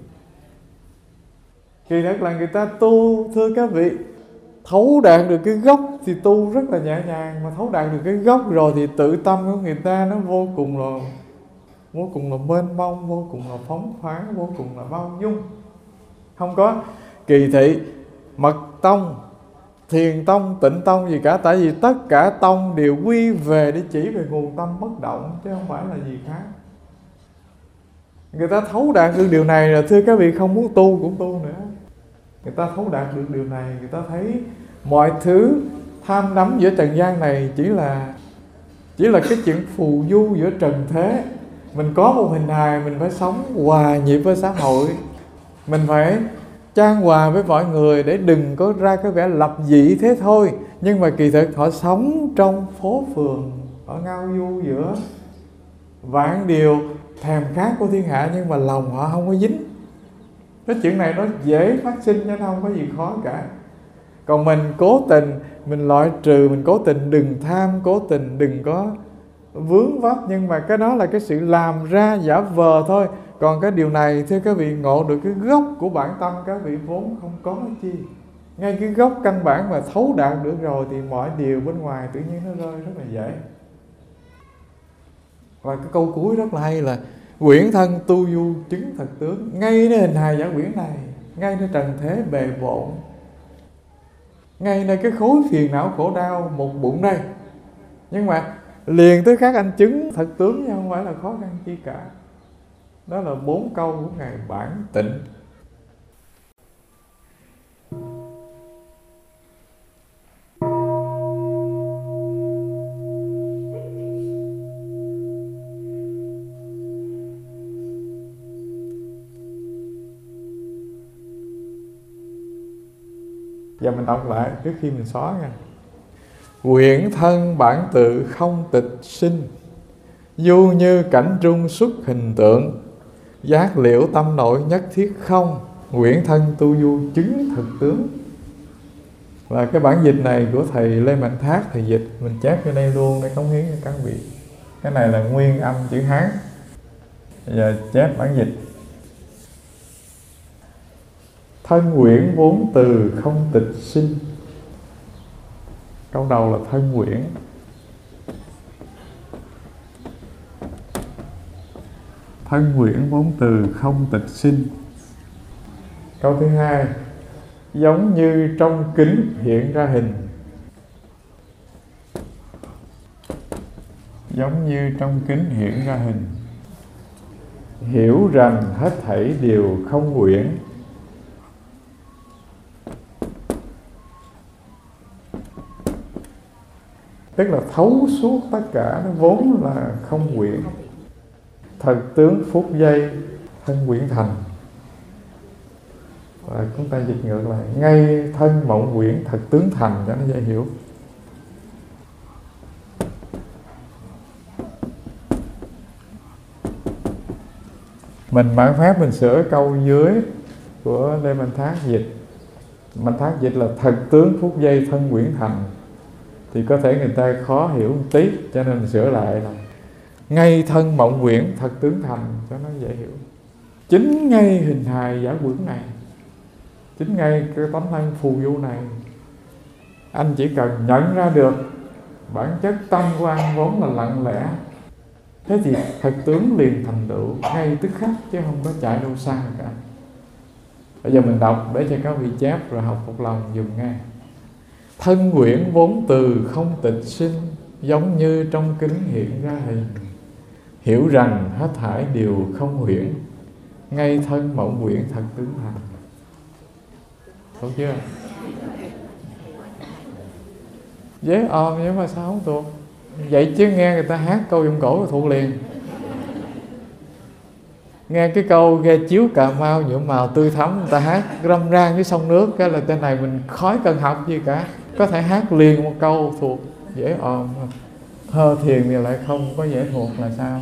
Kỳ thật là người ta tu, thưa các vị, thấu đạt được cái gốc thì tu rất là nhẹ nhàng, mà thấu đạt được cái gốc rồi thì tự tâm của người ta nó vô cùng là mênh mông, vô cùng là phóng khoáng, vô cùng là bao dung. Không có kỳ thị, mật tông, thiền tông, tịnh tông gì cả. Tại vì tất cả tông đều quy về để chỉ về nguồn tâm bất động, chứ không phải là gì khác. Người ta thấu đạt được điều này là thưa các vị, không muốn tu cũng tu nữa. Người ta thấu đạt được điều này, người ta thấy mọi thứ tham đắm giữa trần gian này chỉ là cái chuyện phù du giữa trần thế. Mình có một hình hài, mình phải sống hòa nhịp với xã hội, mình phải chan hòa với mọi người để đừng có ra cái vẻ lập dị thế thôi. Nhưng mà kỳ thực họ sống trong phố phường, Họ ngao du giữa vạn điều thèm khát của thiên hạ, nhưng mà lòng họ không có dính. Cái chuyện này nó dễ phát sinh chứ nó không có gì khó cả. Còn mình cố tình, mình loại trừ, mình cố tình đừng tham, cố tình đừng có vướng vấp, nhưng mà cái đó là cái sự làm ra giả vờ thôi. Còn cái điều này thưa các vị, ngộ được cái gốc của bản tâm các vị vốn không có chi. Ngay cái gốc căn bản mà thấu đạt được rồi thì mọi điều bên ngoài tự nhiên nó rơi rất là dễ. Và cái câu cuối rất là hay là quyển thân tu du chứng thật tướng. Ngay nơi hình hài giả quyển này, ngay nơi trần thế bề bộn, ngay nơi cái khối phiền não khổ đau một bụng đây, nhưng mà liền tới các anh chứng thật tướng chứ không phải là khó khăn chi cả. Đó là 4 câu của Ngài Bản Tịnh. Giờ mình đọc lại trước khi mình xóa nha. Quyển thân bản tự không tịch sinh, du như cảnh trung xuất hình tượng, giác liễu tâm nội nhất thiết không, quyển thân tu du chứng thực tướng. Là cái bản dịch này của thầy Lê Mạnh Thác, thầy dịch, mình chép ở đây luôn để cống hiến cho các vị. Cái này là nguyên âm chữ Hán. Bây giờ chép bản dịch. Thân quyển vốn từ không tịch sinh. Câu đầu là thân quyển. Thân quyển vốn từ không tịch sinh. Câu thứ hai, giống như trong kính hiện ra hình. Giống như trong kính hiện ra hình. Hiểu rằng hết thảy đều không quyển. Tức là thấu suốt tất cả, nó vốn là không quyển. Thật tướng phút giây thân quyển thành. Và chúng ta dịch ngược lại, ngay thân mộng quyển thật tướng thành cho nó dễ hiểu. Mình mạn phép mình sửa câu dưới của Lê Mạnh Thác dịch. Mạnh Thác dịch là thật tướng phút giây thân quyển thành, thì có thể người ta khó hiểu một tí, cho nên mình sửa lại là ngay thân mộng quyển thật tướng thành cho nó dễ hiểu. Chính ngay hình hài giả quyển này, chính ngay cái tấm thân phù du này, anh chỉ cần nhận ra được bản chất tâm của anh vốn là lặng lẽ, thế thì thật tướng liền thành tựu ngay tức khắc, chứ không có chạy đâu xa cả. Bây giờ mình đọc để cho các vị chép rồi học một lần dùng nghe. Thân quyển vốn từ không tịch sinh, giống như trong kính hiện ra hình. Hiểu rằng hết thảy đều không huyễn, ngay thân mộng quyển thật tướng thành. Đúng chưa? Dễ ôm nhưng mà sao không thuộc? Vậy chứ nghe người ta hát câu giọng cổ là thuộc liền. Nghe cái câu ghe chiếu Cà Mau nhuộm màu tươi thắm, người ta hát râm ran với sông nước, cái là tên này mình khói cần học gì cả, có thể hát liền một câu thuộc, dễ ôm. Thơ thiền thì lại không có dễ thuộc là sao?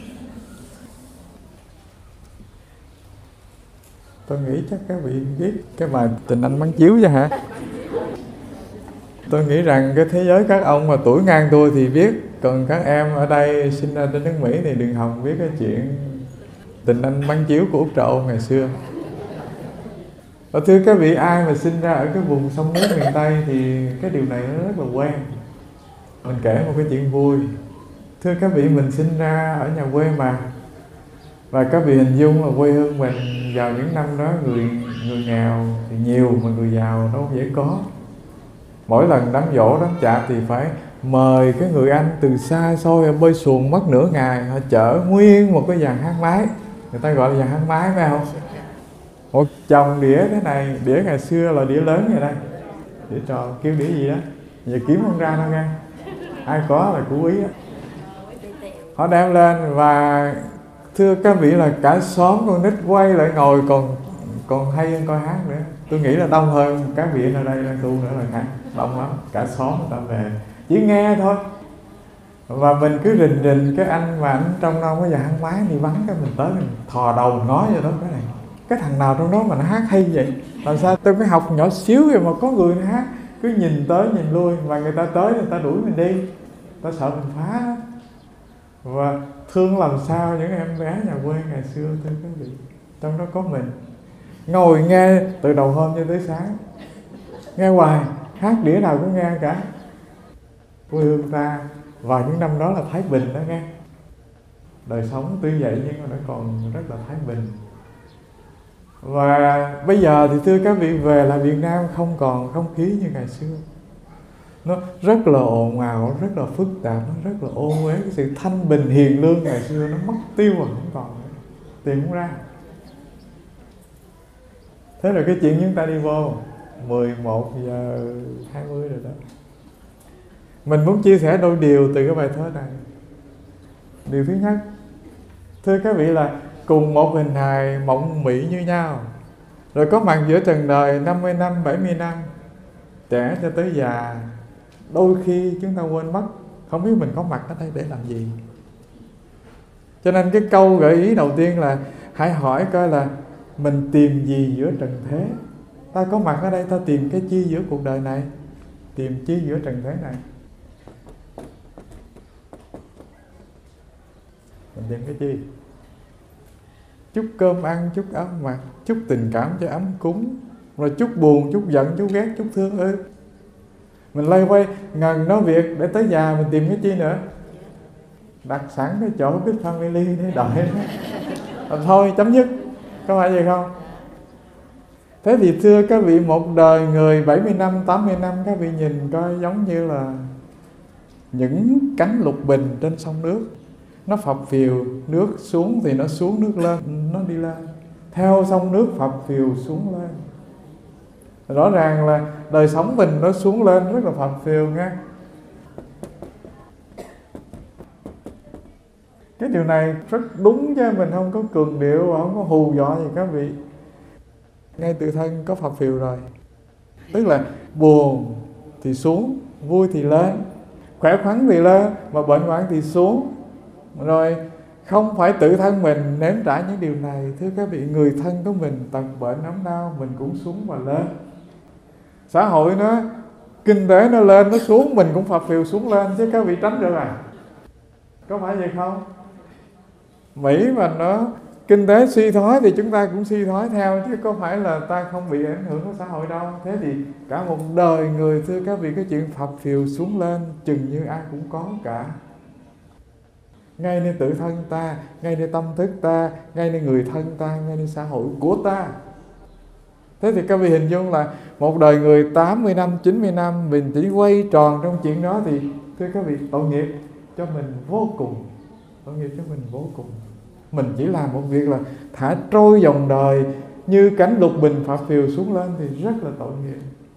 Tôi nghĩ chắc các vị biết cái bài Tình Anh Bắn Chiếu chứ hả? Tôi nghĩ rằng cái thế giới các ông mà tuổi ngang tôi thì biết, còn các em ở đây sinh ra trên nước Mỹ thì đừng hòng biết cái chuyện Tình Anh Bắn Chiếu của Úc Trậu ngày xưa. Và thưa các vị, ai mà sinh ra ở cái vùng sông nước miền Tây thì cái điều này nó rất là quen. Mình kể một cái chuyện vui. Thưa các vị, mình sinh ra ở nhà quê mà, và các vị hình dung là quê hương mình vào những năm đó người nghèo thì nhiều mà người giàu đâu dễ có. Mỗi lần đám giỗ đám chạp thì phải mời cái người anh từ xa xôi bơi xuồng mất nửa ngày, họ chở nguyên một cái dàn hát máy, người ta gọi là dàn hát máy phải không? Một chồng đĩa thế này, đĩa ngày xưa là đĩa lớn vậy đây, đĩa tròn, kêu đĩa gì đó giờ kiếm không ra đâu nghe, ai có là cú ý đó. Họ đem lên và thưa các vị là cả xóm con nít quay lại ngồi còn hay hơn coi hát nữa. Tôi nghĩ là đông hơn các vị ở đây đang tu nữa là khác, đông lắm, cả xóm người ta về chỉ nghe thôi. Và mình cứ rình cái anh mà anh trong đó có hang máy đi bắn, cái mình tới mình thò đầu mình ngó vô đó, cái này cái thằng nào trong đó mà nó hát hay vậy, làm sao tôi mới học nhỏ xíu vậy mà có người nó hát, cứ nhìn tới nhìn lui, mà người ta tới người ta đuổi mình đi, ta sợ mình phá. Và thương làm sao những em bé nhà quê ngày xưa thưa quý vị, trong đó có mình ngồi nghe từ đầu hôm cho tới sáng, nghe hoài, hát đĩa nào cũng nghe cả. Quê hương ta vào những năm đó là thái bình đó nghe, đời sống tuy vậy nhưng mà nó còn rất là thái bình. Và bây giờ thì thưa các vị, về lại Việt Nam không còn không khí như ngày xưa, nó rất là ồn ào, rất là phức tạp, nó rất là ô uế. Cái sự thanh bình hiền lương ngày xưa nó mất tiêu rồi, không còn nữa, tìm không ra. Thế rồi cái chuyện chúng ta đi vô 11:20 rồi đó. Mình muốn chia sẻ đôi điều từ cái bài thơ này. Điều thứ nhất, thưa các vị, là cùng một hình hài mộng mị như nhau, rồi có mặt giữa trần đời 50 năm, 70 năm, trẻ cho tới già, đôi khi chúng ta quên mất, không biết mình có mặt ở đây để làm gì. Cho nên cái câu gợi ý đầu tiên là hãy hỏi coi là mình tìm gì giữa trần thế. Ta có mặt ở đây ta tìm cái chi giữa cuộc đời này, tìm chi giữa trần thế này, mình tìm cái chi? Chút cơm ăn, chút áo mặc, chút tình cảm cho ấm cúng, rồi chút buồn, chút giận, chút ghét, chút thương ư. Mình lây quay ngần nói việc để tới già mình tìm cái chi nữa? Đặt sẵn cái chỗ cái family để đợi nó. Thôi chấm dứt, có phải vậy không? Thế thì thưa các vị, một đời người 70 năm, 80 năm, các vị nhìn coi giống như là những cánh lục bình trên sông nước. Nó phập phìu, nước xuống thì nó xuống, nước lên nó đi lên, theo sông nước phập phìu xuống lên. Rõ ràng là đời sống mình nó xuống lên rất là phập phìu nghe. Cái điều này rất đúng chứ, mình không có cường điệu và không có hù dọa gì các vị. Ngay tự thân có phập phìu rồi. Tức là buồn thì xuống, vui thì lên, khỏe khoắn thì lên, mà bệnh hoạn thì xuống. Rồi không phải tự thân mình nếm trải những điều này. Thưa các vị, người thân của mình tật bệnh ốm đau, mình cũng xuống và lên. Xã hội nó, kinh tế nó lên, nó xuống, mình cũng phập phìu xuống lên. Chứ các vị tránh được à? Có phải vậy không? Mỹ mà nó kinh tế suy thoái thì chúng ta cũng suy thoái theo, chứ có phải là ta không bị ảnh hưởng của xã hội đâu. Thế thì cả một đời người, thưa các vị, cái chuyện phập phìu xuống lên chừng như ai cũng có cả. Ngay nơi tự thân ta, ngay nơi tâm thức ta, ngay nơi người thân ta, ngay nơi xã hội của ta. Thế thì các vị hình dung là một đời người 80 năm, 90 năm mình chỉ quay tròn trong chuyện đó, thì thưa các vị, tội nghiệp cho mình vô cùng. Tội nghiệp cho mình vô cùng. Mình chỉ làm một việc là thả trôi dòng đời như cánh lục bình phập phìu xuống lên thì rất là tội nghiệp.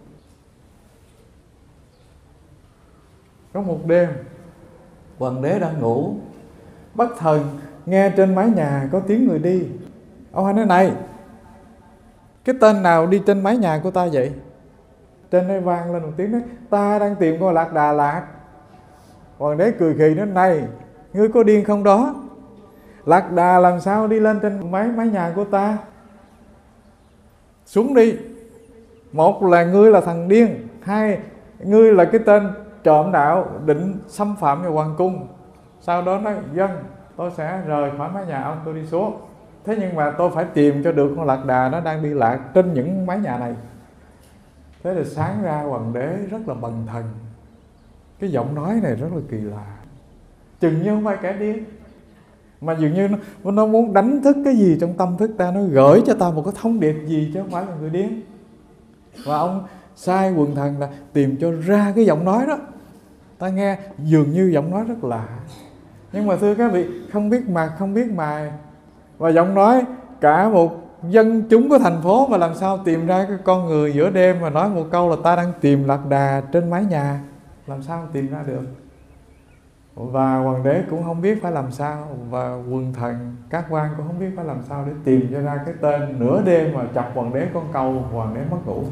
Có một đêm, hoàng đế đang ngủ, bất thần nghe trên mái nhà có tiếng người đi. Ông nói này, cái tên nào đi trên mái nhà của ta vậy? Trên đây vang lên một tiếng nói, ta đang tìm con lạc Đà Lạt. Hoàng đế cười khì nói, này, ngươi có điên không đó? Lạc Đà làm sao đi lên trên mái nhà của ta? Xuống đi. Một là ngươi là thằng điên, hai, ngươi là cái tên trộm đạo định xâm phạm vào hoàng cung. Sau đó nói, dân, tôi sẽ rời khỏi mái nhà ông, tôi đi xuống. Thế nhưng mà tôi phải tìm cho được con lạc đà nó đang đi lạc trên những mái nhà này. Thế thì sáng ra hoàng đế rất là bần thần. Cái giọng nói này rất là kỳ lạ, chừng như không phải kẻ điên, mà dường như nó muốn đánh thức cái gì trong tâm thức ta, nó gửi cho ta một cái thông điệp gì chứ không phải là người điên. Và ông sai quần thần là tìm cho ra cái giọng nói đó. Ta nghe dường như giọng nói rất lạ, nhưng mà thưa các vị, không biết mặt không biết mày, và giọng nói cả một dân chúng của thành phố mà làm sao tìm ra cái con người giữa đêm mà nói một câu là ta đang tìm lạc đà trên mái nhà, làm sao tìm ra được. Và hoàng đế cũng không biết phải làm sao, và quần thần các quan cũng không biết phải làm sao để tìm cho ra cái tên. Nửa đêm mà chọc hoàng đế con câu, hoàng đế mất ngủ.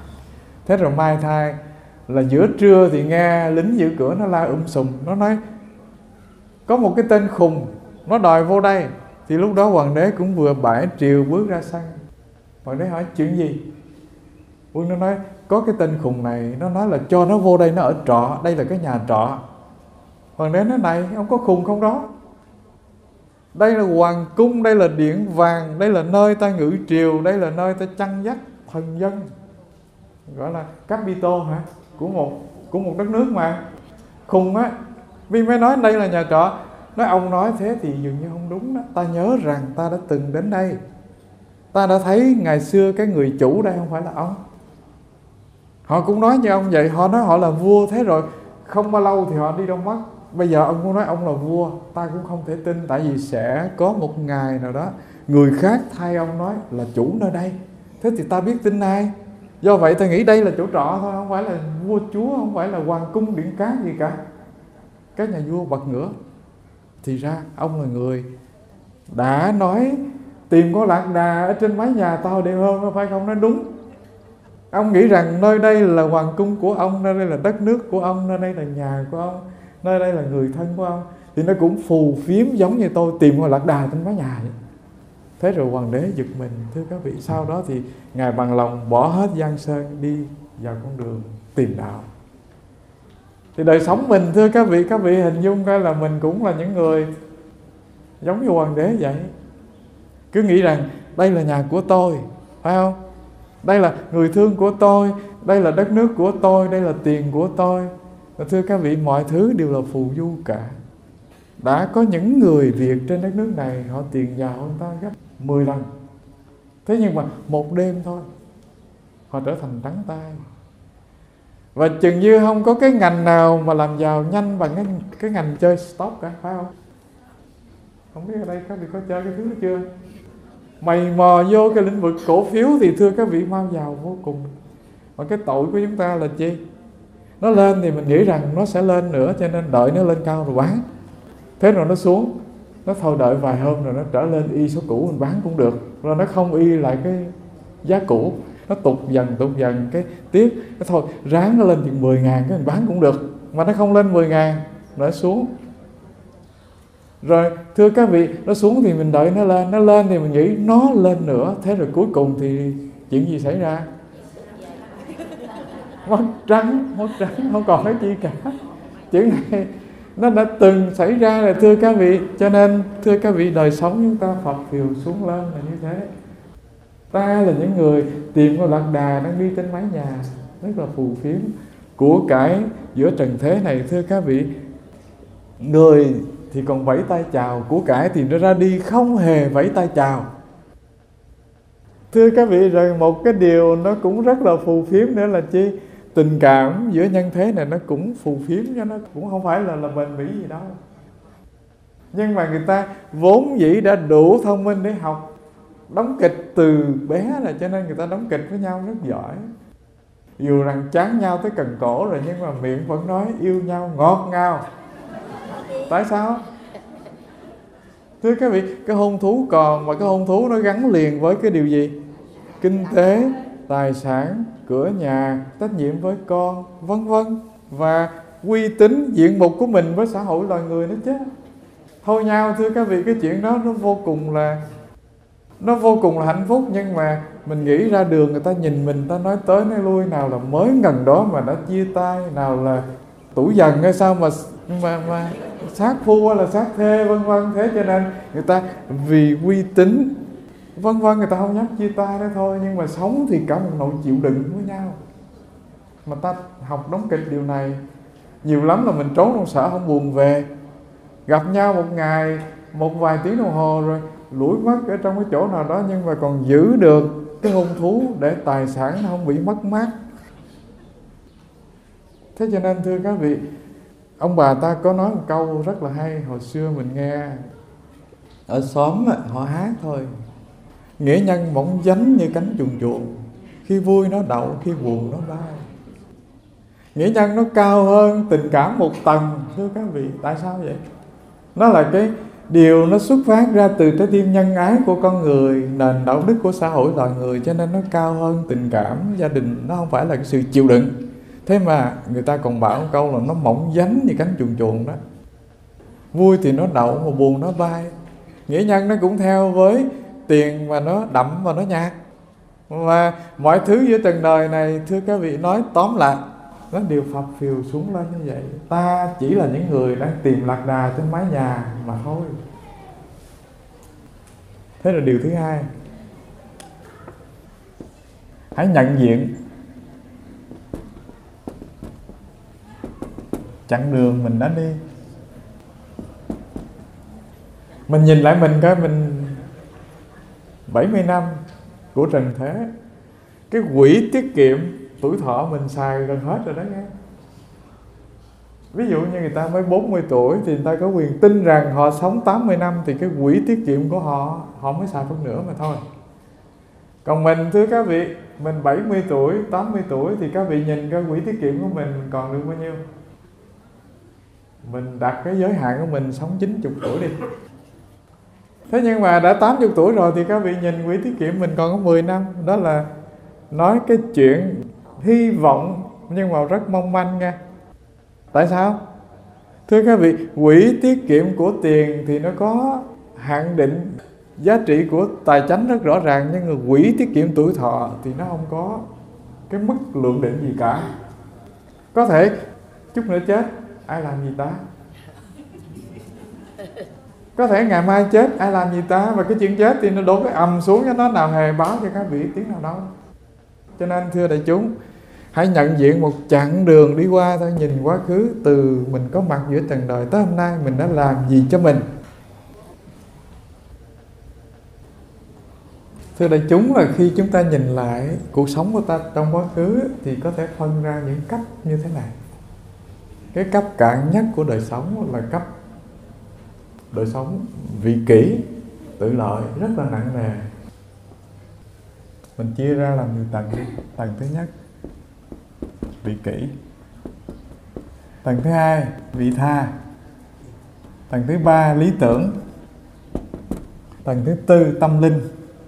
Thế rồi mai thai là giữa trưa thì nghe lính giữ cửa nó la sùm, nó nói có một cái tên khùng nó đòi vô đây. Thì lúc đó hoàng đế cũng vừa bãi triều bước ra sân. Hoàng đế hỏi chuyện gì? Quân nó nói có cái tên khùng này, nó nói là cho nó vô đây nó ở trọ, đây là cái nhà trọ. Hoàng đế nói này, ông có khùng không đó? Đây là hoàng cung, đây là điện vàng, đây là nơi ta ngự triều, đây là nơi ta chăn dắt thần dân, gọi là capital hả? Của một đất nước mà. Khùng á, vì mới nói đây là nhà trọ. Nói ông nói thế thì dường như không đúng đó. Ta nhớ rằng ta đã từng đến đây, ta đã thấy ngày xưa cái người chủ đây không phải là ông. Họ cũng nói như ông vậy. Họ nói họ là vua, thế rồi không bao lâu thì họ đi đâu mất. Bây giờ ông cũng nói ông là vua, ta cũng không thể tin. Tại vì sẽ có một ngày nào đó người khác thay ông nói là chủ nơi đây. Thế thì ta biết tin ai? Do vậy ta nghĩ đây là chỗ trọ thôi, không phải là vua chúa, không phải là hoàng cung điện cát gì cả. Các nhà vua bật ngửa. Thì ra ông là người đã nói tìm con lạc đà ở trên mái nhà tao đẹp hơn, có phải không? Nói đúng. Ông nghĩ rằng nơi đây là hoàng cung của ông, nơi đây là đất nước của ông, nơi đây là nhà của ông, nơi đây là người thân của ông. Thì nó cũng phù phiếm giống như tôi tìm con lạc đà trên mái nhà vậy. Thế rồi hoàng đế giật mình, thưa các vị. Sau đó thì ngài bằng lòng bỏ hết Giang Sơn, đi vào con đường tìm đạo. Thì đời sống mình, thưa các vị hình dung coi là mình cũng là những người giống như hoàng đế vậy. Cứ nghĩ rằng đây là nhà của tôi, phải không? Đây là người thương của tôi, đây là đất nước của tôi, đây là tiền của tôi. Và thưa các vị, mọi thứ đều là phù du cả. Đã có những người Việt trên đất nước này họ tiền giàu hơn ta gấp 10 lần. Thế nhưng mà một đêm thôi họ trở thành trắng tay. Và chừng như không có cái ngành nào mà làm giàu nhanh bằng cái ngành chơi stock cả, phải không? Không biết ở đây các vị có chơi cái thứ đó chưa? Mày mò vô cái lĩnh vực cổ phiếu thì thưa các vị mau giàu vô cùng. Mà cái tội của chúng ta là chi? Nó lên thì mình nghĩ rằng nó sẽ lên nữa, cho nên đợi nó lên cao rồi bán. Thế rồi nó xuống, nó thôi đợi vài hôm rồi nó trở lên y số cũ mình bán cũng được. Rồi nó không y lại cái giá cũ, nó tụt dần cái tiếp. Cái thôi ráng nó lên chừng 10.000 cái mình bán cũng được. Mà nó không lên 10.000, nó xuống. Rồi thưa các vị, nó xuống thì mình đợi nó lên thì mình nghĩ nó lên nữa. Thế rồi cuối cùng thì chuyện gì xảy ra? Mất trắng, không còn cái chi cả. Chuyện này nó đã từng xảy ra rồi thưa các vị. Cho nên thưa các vị, đời sống chúng ta phập phìu xuống lên là như thế. Ta là những người tìm con lạc đà đang đi trên mái nhà, rất là phù phiếm. Của cải giữa trần thế này thưa các vị, người thì còn vẫy tay chào, của cải thì nó ra đi không hề vẫy tay chào. Thưa các vị, rồi một cái điều nó cũng rất là phù phiếm nữa là chi? Tình cảm giữa nhân thế này nó cũng phù phiếm, cho nó cũng không phải là bền bỉ gì đâu. Nhưng mà người ta vốn dĩ đã đủ thông minh để học đóng kịch từ bé là, cho nên người ta đóng kịch với nhau rất giỏi. Dù rằng chán nhau tới cần cổ rồi, nhưng mà miệng vẫn nói yêu nhau ngọt ngào. Tại sao? Thưa các vị, cái hôn thú còn, mà cái hôn thú nó gắn liền với cái điều gì? Kinh tế, tài sản, cửa nhà, trách nhiệm với con, vân vân. Và uy tín diện mục của mình với xã hội loài người nữa chứ. Thôi nhau thưa các vị, cái chuyện đó nó vô cùng là hạnh phúc. Nhưng mà mình nghĩ ra đường người ta nhìn mình, ta nói tới nói lui, nào là mới gần đó mà đã chia tay, nào là tuổi dần hay sao mà sát phu hay là sát thê vân vân. Thế cho nên người ta vì uy tín vân vân, người ta không dám chia tay đó thôi. Nhưng mà sống thì cả một nỗi chịu đựng với nhau. Mà ta học đóng kịch điều này, nhiều lắm là mình trốn trong sở không buồn về, gặp nhau một ngày một vài tiếng đồng hồ rồi lủi mất ở trong cái chỗ nào đó, nhưng mà còn giữ được cái hôn thú để tài sản nó không bị mất mát. Thế cho nên thưa các vị, ông bà ta có nói một câu rất là hay, hồi xưa mình nghe ở xóm họ hát thôi: nghĩa nhân mỏng dánh như cánh chuồn chuồn, khi vui nó đậu, khi buồn nó bay. Nghĩa nhân nó cao hơn tình cảm một tầng, thưa các vị. Tại sao vậy? Nó là cái điều nó xuất phát ra từ trái tim nhân ái của con người, nền đạo đức của xã hội loài người, cho nên nó cao hơn tình cảm gia đình. Nó không phải là cái sự chịu đựng. Thế mà người ta còn bảo một câu là nó mỏng dánh như cánh chuồn chuồn đó. Vui thì nó đậu, mà buồn nó bay. Nghĩa nhân nó cũng theo với tiền mà nó đậm và nó nhạt. Và mọi thứ giữa trần đời này, thưa các vị, nói tóm lại, nó đều phập phìu xuống lên như vậy. Ta chỉ là những người đang tìm lạc đà trên mái nhà mà thôi. Thế là điều thứ hai. Hãy nhận diện chặng đường mình đã đi. Mình nhìn lại mình coi, mình 70 năm của trần thế, cái quỹ tiết kiệm tuổi thọ mình xài gần hết rồi đó nghe. Ví dụ như người ta mới 40 tuổi thì người ta có quyền tin rằng họ sống 80 năm, thì cái quỹ tiết kiệm của họ mới xài phân nửa mà thôi. Còn mình, thưa các vị, mình 70 tuổi, 80 tuổi thì các vị nhìn cái quỹ tiết kiệm của mình còn được bao nhiêu? Mình đặt cái giới hạn của mình sống 90 tuổi đi. Thế nhưng mà đã 80 tuổi rồi thì các vị nhìn quỹ tiết kiệm mình còn có 10 năm. Đó là nói cái chuyện hy vọng nhưng mà rất mong manh nha. Tại sao? Thưa các vị, quỹ tiết kiệm của tiền thì nó có hạn định giá trị của tài chánh rất rõ ràng, nhưng mà quỹ tiết kiệm tuổi thọ thì nó không có cái mức lượng định gì cả. Có thể chút nữa chết, ai làm gì ta? Có thể ngày mai chết, ai làm gì ta? Và cái chuyện chết thì nó đổ cái ầm xuống cho nó nào hề báo cho các vị tiếng nào đâu. Cho nên thưa đại chúng, hãy nhận diện một chặng đường đi qua thôi. Nhìn quá khứ từ mình có mặt giữa trần đời tới hôm nay, mình đã làm gì cho mình. Thưa đại chúng, là khi chúng ta nhìn lại cuộc sống của ta trong quá khứ thì có thể phân ra những cấp như thế này. Cái cấp cạn nhất của đời sống là cấp đời sống vị kỷ, tự lợi, rất là nặng nề. Mình chia ra làm nhiều tầng. Tầng thứ nhất, vị kỷ. Tầng thứ hai, vị tha. Tầng thứ ba, lý tưởng. Tầng thứ tư, tâm linh.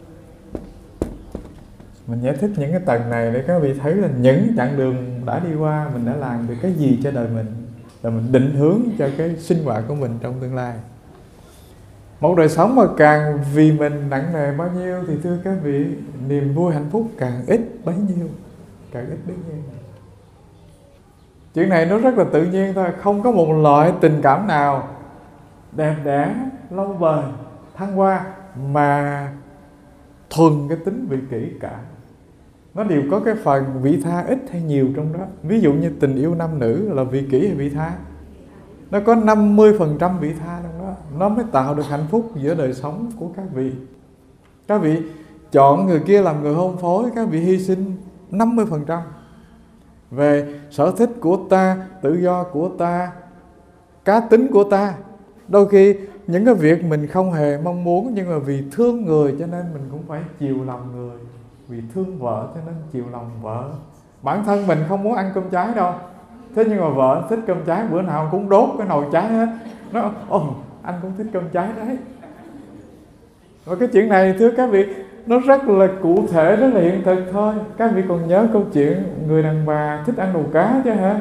Mình giải thích những cái tầng này để các vị thấy là những chặng đường đã đi qua, mình đã làm được cái gì cho đời mình, và mình định hướng cho cái sinh hoạt của mình trong tương lai. Một đời sống mà càng vì mình nặng nề bao nhiêu thì thưa các vị, niềm vui hạnh phúc càng ít bấy nhiêu. Càng ít bấy nhiêu. Chuyện này nó rất là tự nhiên thôi. Không có một loại tình cảm nào đẹp đẽ, lâu bền, thăng hoa mà thuần cái tính vị kỷ cả. Nó đều có cái phần vị tha ít hay nhiều trong đó. Ví dụ như tình yêu nam nữ là vị kỷ hay vị tha? Nó có 50% vị tha trong đó. Nó mới tạo được hạnh phúc giữa đời sống của các vị. Các vị chọn người kia làm người hôn phối, các vị hy sinh 50% về sở thích của ta, tự do của ta, cá tính của ta. Đôi khi những cái việc mình không hề mong muốn, nhưng mà vì thương người cho nên mình cũng phải chiều lòng người. Vì thương vợ cho nên chiều lòng vợ. Bản thân mình không muốn ăn cơm cháy đâu, thế nhưng mà vợ thích cơm cháy, bữa nào cũng đốt cái nồi cháy hết. Nó anh cũng thích cơm cháy đấy. Và cái chuyện này thưa các vị, nó rất là cụ thể, rất là hiện thực thôi. Các vị còn nhớ câu chuyện người đàn bà thích ăn đầu cá chứ hả?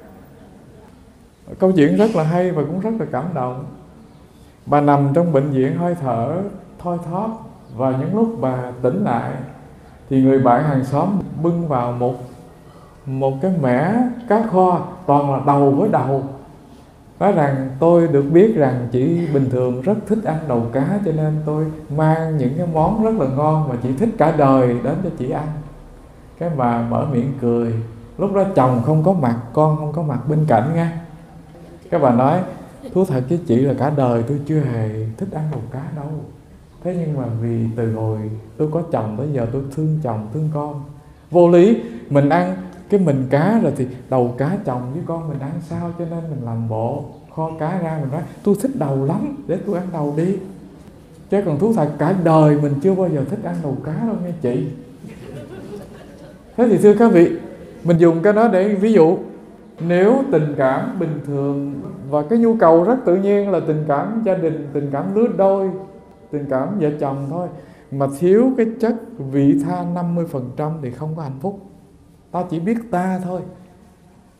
Câu chuyện rất là hay và cũng rất là cảm động. Bà nằm trong bệnh viện hơi thở thoi thóp, và những lúc bà tỉnh lại thì người bạn hàng xóm bưng vào một cái mẻ cá kho toàn là đầu với đầu. Nói rằng tôi được biết rằng chị bình thường rất thích ăn đầu cá, cho nên tôi mang những cái món rất là ngon mà chị thích cả đời đến cho chị ăn. Cái bà mở miệng cười. Lúc đó chồng không có mặt, con không có mặt bên cạnh nha. Cái bà nói, thú thật với chị là cả đời tôi chưa hề thích ăn đầu cá đâu. Thế nhưng mà vì từ hồi tôi có chồng tới giờ tôi thương chồng thương con. Vô lý mình ăn cái mình cá rồi thì đầu cá chồng với con mình ăn sao, cho nên mình làm bộ kho cá ra, mình nói tôi thích đầu lắm, để tôi ăn đầu đi. Chứ còn thú thật cả đời mình chưa bao giờ thích ăn đầu cá đâu nghe chị. Thế thì thưa các vị, mình dùng cái đó để ví dụ. Nếu tình cảm bình thường và cái nhu cầu rất tự nhiên là tình cảm gia đình, tình cảm lứa đôi, tình cảm vợ chồng thôi, mà thiếu cái chất vị tha 50% thì không có hạnh phúc. Ta chỉ biết ta thôi.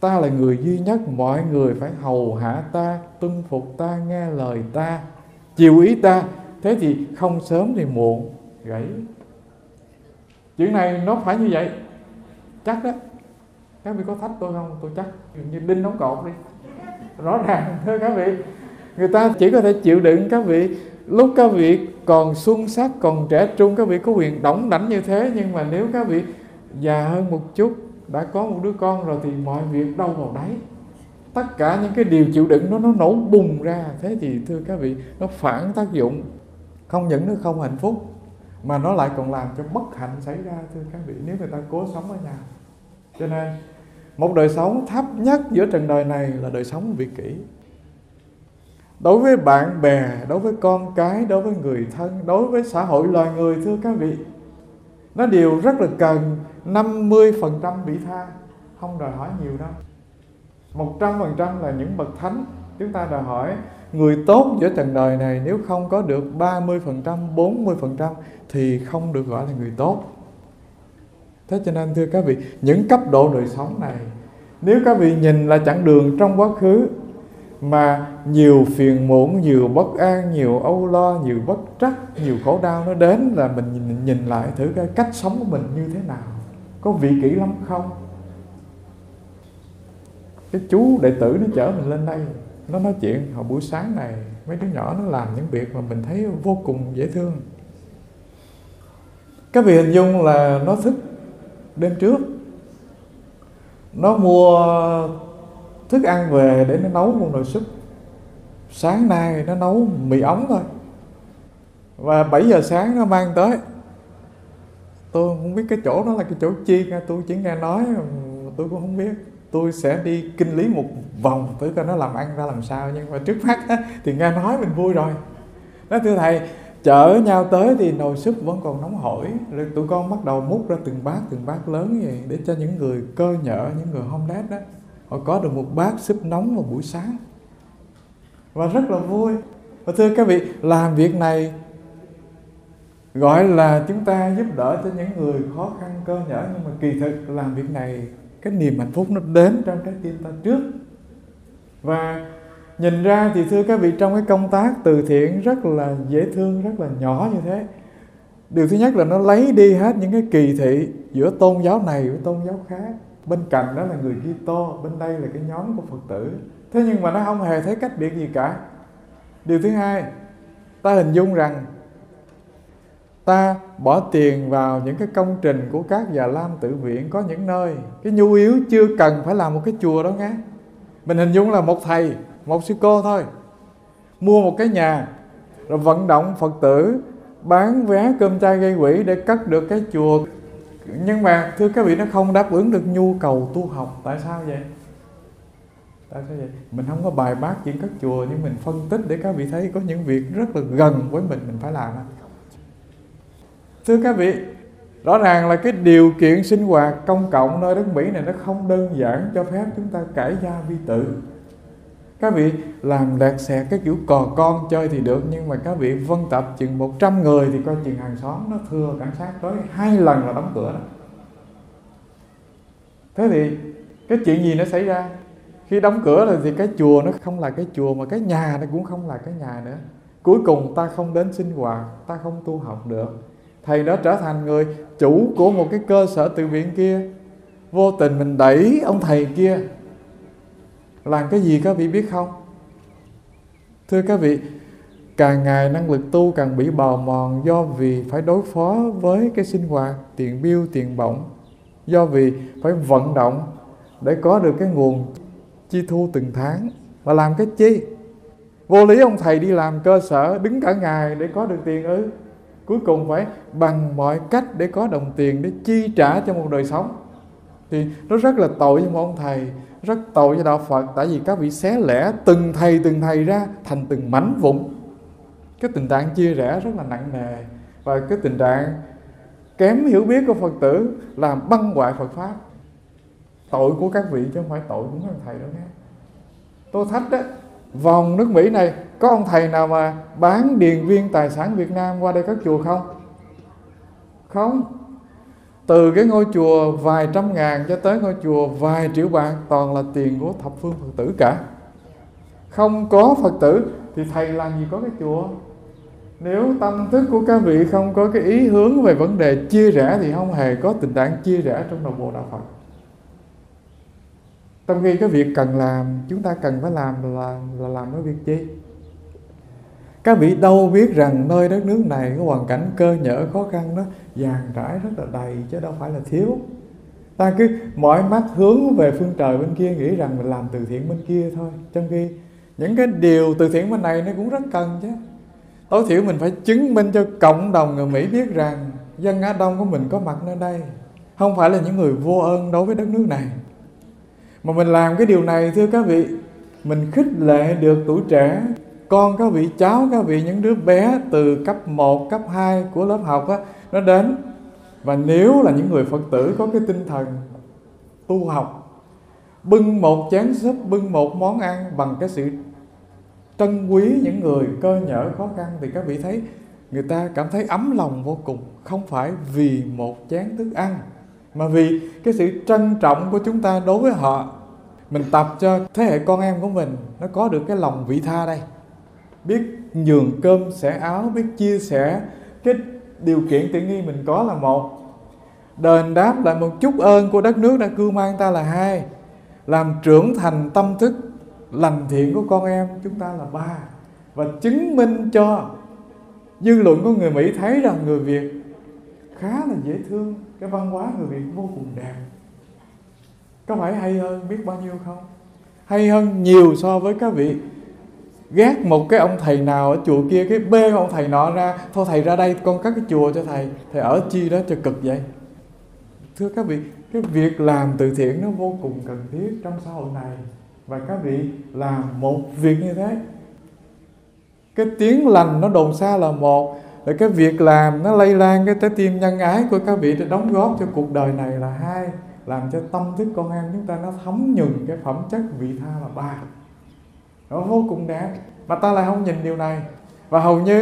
Ta là người duy nhất, mọi người phải hầu hạ ta, tuân phục ta, nghe lời ta, chiều ý ta. Thế thì không sớm thì muộn gãy. Chuyện này nó phải như vậy, chắc đó. Các vị có thách tôi không? Tôi chắc như đinh đóng cột đi. Rõ ràng thưa các vị, người ta chỉ có thể chịu đựng các vị lúc các vị còn xuân sắc, còn trẻ trung, các vị có quyền đỏng đảnh như thế. Nhưng mà nếu các vị già hơn một chút, đã có một đứa con rồi, thì mọi việc đâu vào đấy. Tất cả những cái điều chịu đựng nó nổ bùng ra. Thế thì thưa các vị, nó phản tác dụng. Không những nó không hạnh phúc, mà nó lại còn làm cho bất hạnh xảy ra thưa các vị, nếu người ta cố sống ở nhà. Cho nên một đời sống thấp nhất giữa trần đời này là đời sống vị kỷ. Đối với bạn bè, đối với con cái, đối với người thân, đối với xã hội loài người thưa các vị, nó đều rất là cần 50% vị tha, không đòi hỏi nhiều đâu. 100% là những bậc thánh. Chúng ta đòi hỏi người tốt giữa trần đời này nếu không có được 30%, 40% thì không được gọi là người tốt. Thế cho nên thưa các vị, những cấp độ đời sống này, nếu các vị nhìn là chặng đường trong quá khứ mà nhiều phiền muộn, nhiều bất an, nhiều âu lo, nhiều bất trắc, nhiều khổ đau nó đến, là mình nhìn lại thử cái cách sống của mình như thế nào, có vị kỷ lắm không? Cái chú đệ tử nó chở mình lên đây, nó nói chuyện hồi buổi sáng này, mấy đứa nhỏ nó làm những việc mà mình thấy vô cùng dễ thương. Các vị hình dung là nó thức đêm trước, nó mua thức ăn về để nó nấu một nồi súp. Sáng nay nó nấu mì ống thôi, và 7 giờ sáng nó mang tới. Tôi không biết cái chỗ đó là cái chỗ chi nha, tôi chỉ nghe nói, tôi cũng không biết. Tôi sẽ đi kinh lý một vòng thử coi nó làm ăn ra làm sao. Nhưng mà trước mắt thì nghe nói mình vui rồi. Nói thưa thầy, chở nhau tới thì nồi súp vẫn còn nóng hổi. Rồi tụi con bắt đầu múc ra từng bát lớn vậy, để cho những người cơ nhỡ, những người homeless đó, họ có được một bát súp nóng vào buổi sáng. Và rất là vui. Và thưa các vị, làm việc này gọi là chúng ta giúp đỡ cho những người khó khăn cơ nhỡ. Nhưng mà kỳ thực làm việc này, cái niềm hạnh phúc nó đến trong trái tim ta trước. Và nhìn ra thì thưa các vị, trong cái công tác từ thiện rất là dễ thương, rất là nhỏ như thế. Điều thứ nhất là nó lấy đi hết những cái kỳ thị giữa tôn giáo này với tôn giáo khác. Bên cạnh đó là người Kitô, bên đây là cái nhóm của Phật tử. Thế nhưng mà nó không hề thấy cách biệt gì cả. Điều thứ hai, ta hình dung rằng ta bỏ tiền vào những cái công trình của các Già Lam tự viện. Có những nơi cái nhu yếu chưa cần phải làm một cái chùa đó nghe. Mình hình dung là một thầy, một sư cô thôi, mua một cái nhà, rồi vận động Phật tử bán vé cơm chay gây quỹ để cất được cái chùa. Nhưng mà thưa các vị, nó không đáp ứng được nhu cầu tu học. Tại sao vậy? Tại sao vậy? Mình không có bài bác chuyện cất chùa, nhưng mình phân tích để các vị thấy có những việc rất là gần với mình phải làm. Thưa các vị, rõ ràng là cái điều kiện sinh hoạt công cộng nơi đất Mỹ này nó không đơn giản cho phép chúng ta cải gia vi tự. Các vị làm lẹt xẹt cái kiểu cò con chơi thì được, nhưng mà các vị vân tập chừng 100 người thì coi chừng hàng xóm nó thưa cảnh sát tới 2 lần là đóng cửa đó. Thế thì cái chuyện gì nó xảy ra? Khi đóng cửa rồi thì cái chùa nó không là cái chùa, mà cái nhà nó cũng không là cái nhà nữa. Cuối cùng ta không đến sinh hoạt, ta không tu học được. Thầy đó trở thành người chủ của một cái cơ sở từ viện kia. Vô tình mình đẩy ông thầy kia làm cái gì các vị biết không? Thưa các vị, càng ngày năng lực tu càng bị bào mòn, do vì phải đối phó với cái sinh hoạt, tiền bill, tiền bổng, do vì phải vận động để có được cái nguồn chi thu từng tháng. Và làm cái chi? Vô lý ông thầy đi làm cơ sở đứng cả ngày để có được tiền ư? Cuối cùng phải bằng mọi cách để có đồng tiền để chi trả cho một đời sống. Thì nó rất là tội cho một ông thầy, rất tội cho đạo Phật. Tại vì các vị xé lẻ từng thầy ra thành từng mảnh vụn. Cái tình trạng chia rẽ rất là nặng nề. Và cái tình trạng kém hiểu biết của Phật tử làm băng hoại Phật Pháp. Tội của các vị chứ không phải tội của ông thầy đâu nghe. Tôi thách đó, vòng nước Mỹ này có ông thầy nào mà bán điền viên tài sản Việt Nam qua đây các chùa không? Không. Từ cái ngôi chùa vài trăm ngàn cho tới ngôi chùa vài triệu bạc toàn là tiền của thập phương Phật tử cả. Không có Phật tử thì thầy làm gì có cái chùa. Nếu tâm thức của các vị không có cái ý hướng về vấn đề chia rẽ thì không hề có tình trạng chia rẽ trong nội bộ đạo Phật. Trong khi cái việc cần làm, chúng ta cần phải làm là làm cái việc gì? Các vị đâu biết rằng nơi đất nước này cái hoàn cảnh cơ nhỡ khó khăn đó dàn trải rất là đầy chứ đâu phải là thiếu. Ta cứ mỏi mắt hướng về phương trời bên kia, nghĩ rằng mình làm từ thiện bên kia thôi, trong khi những cái điều từ thiện bên này nó cũng rất cần chứ. Tối thiểu mình phải chứng minh cho cộng đồng người Mỹ biết rằng dân Á Đông của mình có mặt nơi đây không phải là những người vô ơn đối với đất nước này. Mà mình làm cái điều này, thưa các vị, mình khích lệ được tuổi trẻ, con các vị, cháu các vị, những đứa bé từ cấp 1, cấp 2 của lớp học á, nó đến. Và nếu là những người Phật tử có cái tinh thần tu học, bưng một chén súp, bưng một món ăn bằng cái sự trân quý những người cơ nhỡ khó khăn, thì các vị thấy người ta cảm thấy ấm lòng vô cùng. Không phải vì một chén thức ăn, mà vì cái sự trân trọng của chúng ta đối với họ. Mình tập cho thế hệ con em của mình nó có được cái lòng vị tha đây, biết nhường cơm sẻ áo, biết chia sẻ cái điều kiện tiện nghi mình có là một, đền đáp lại một chút ơn của đất nước đã cưu mang ta là hai, làm trưởng thành tâm thức lành thiện của con em chúng ta là ba, và chứng minh cho dư luận của người Mỹ thấy rằng người Việt khá là dễ thương, cái văn hóa người Việt vô cùng đẹp. Có phải hay hơn biết bao nhiêu không? Hay hơn nhiều so với các vị ghét một cái ông thầy nào ở chùa kia, cái bê ông thầy nọ ra, thôi thầy ra đây con cắt cái chùa cho thầy ở chi đó cho cực vậy. Thưa các vị, cái việc làm từ thiện nó vô cùng cần thiết trong xã hội này, và các vị làm một việc như thế, cái tiếng lành nó đồn xa là một, rồi cái việc làm nó lây lan cái trái tim nhân ái của các vị để đóng góp cho cuộc đời này là hai, làm cho tâm thức con em chúng ta nó thấm nhuần cái phẩm chất vị tha là ba. Nó vô cùng đẹp, mà ta lại không nhìn điều này. Và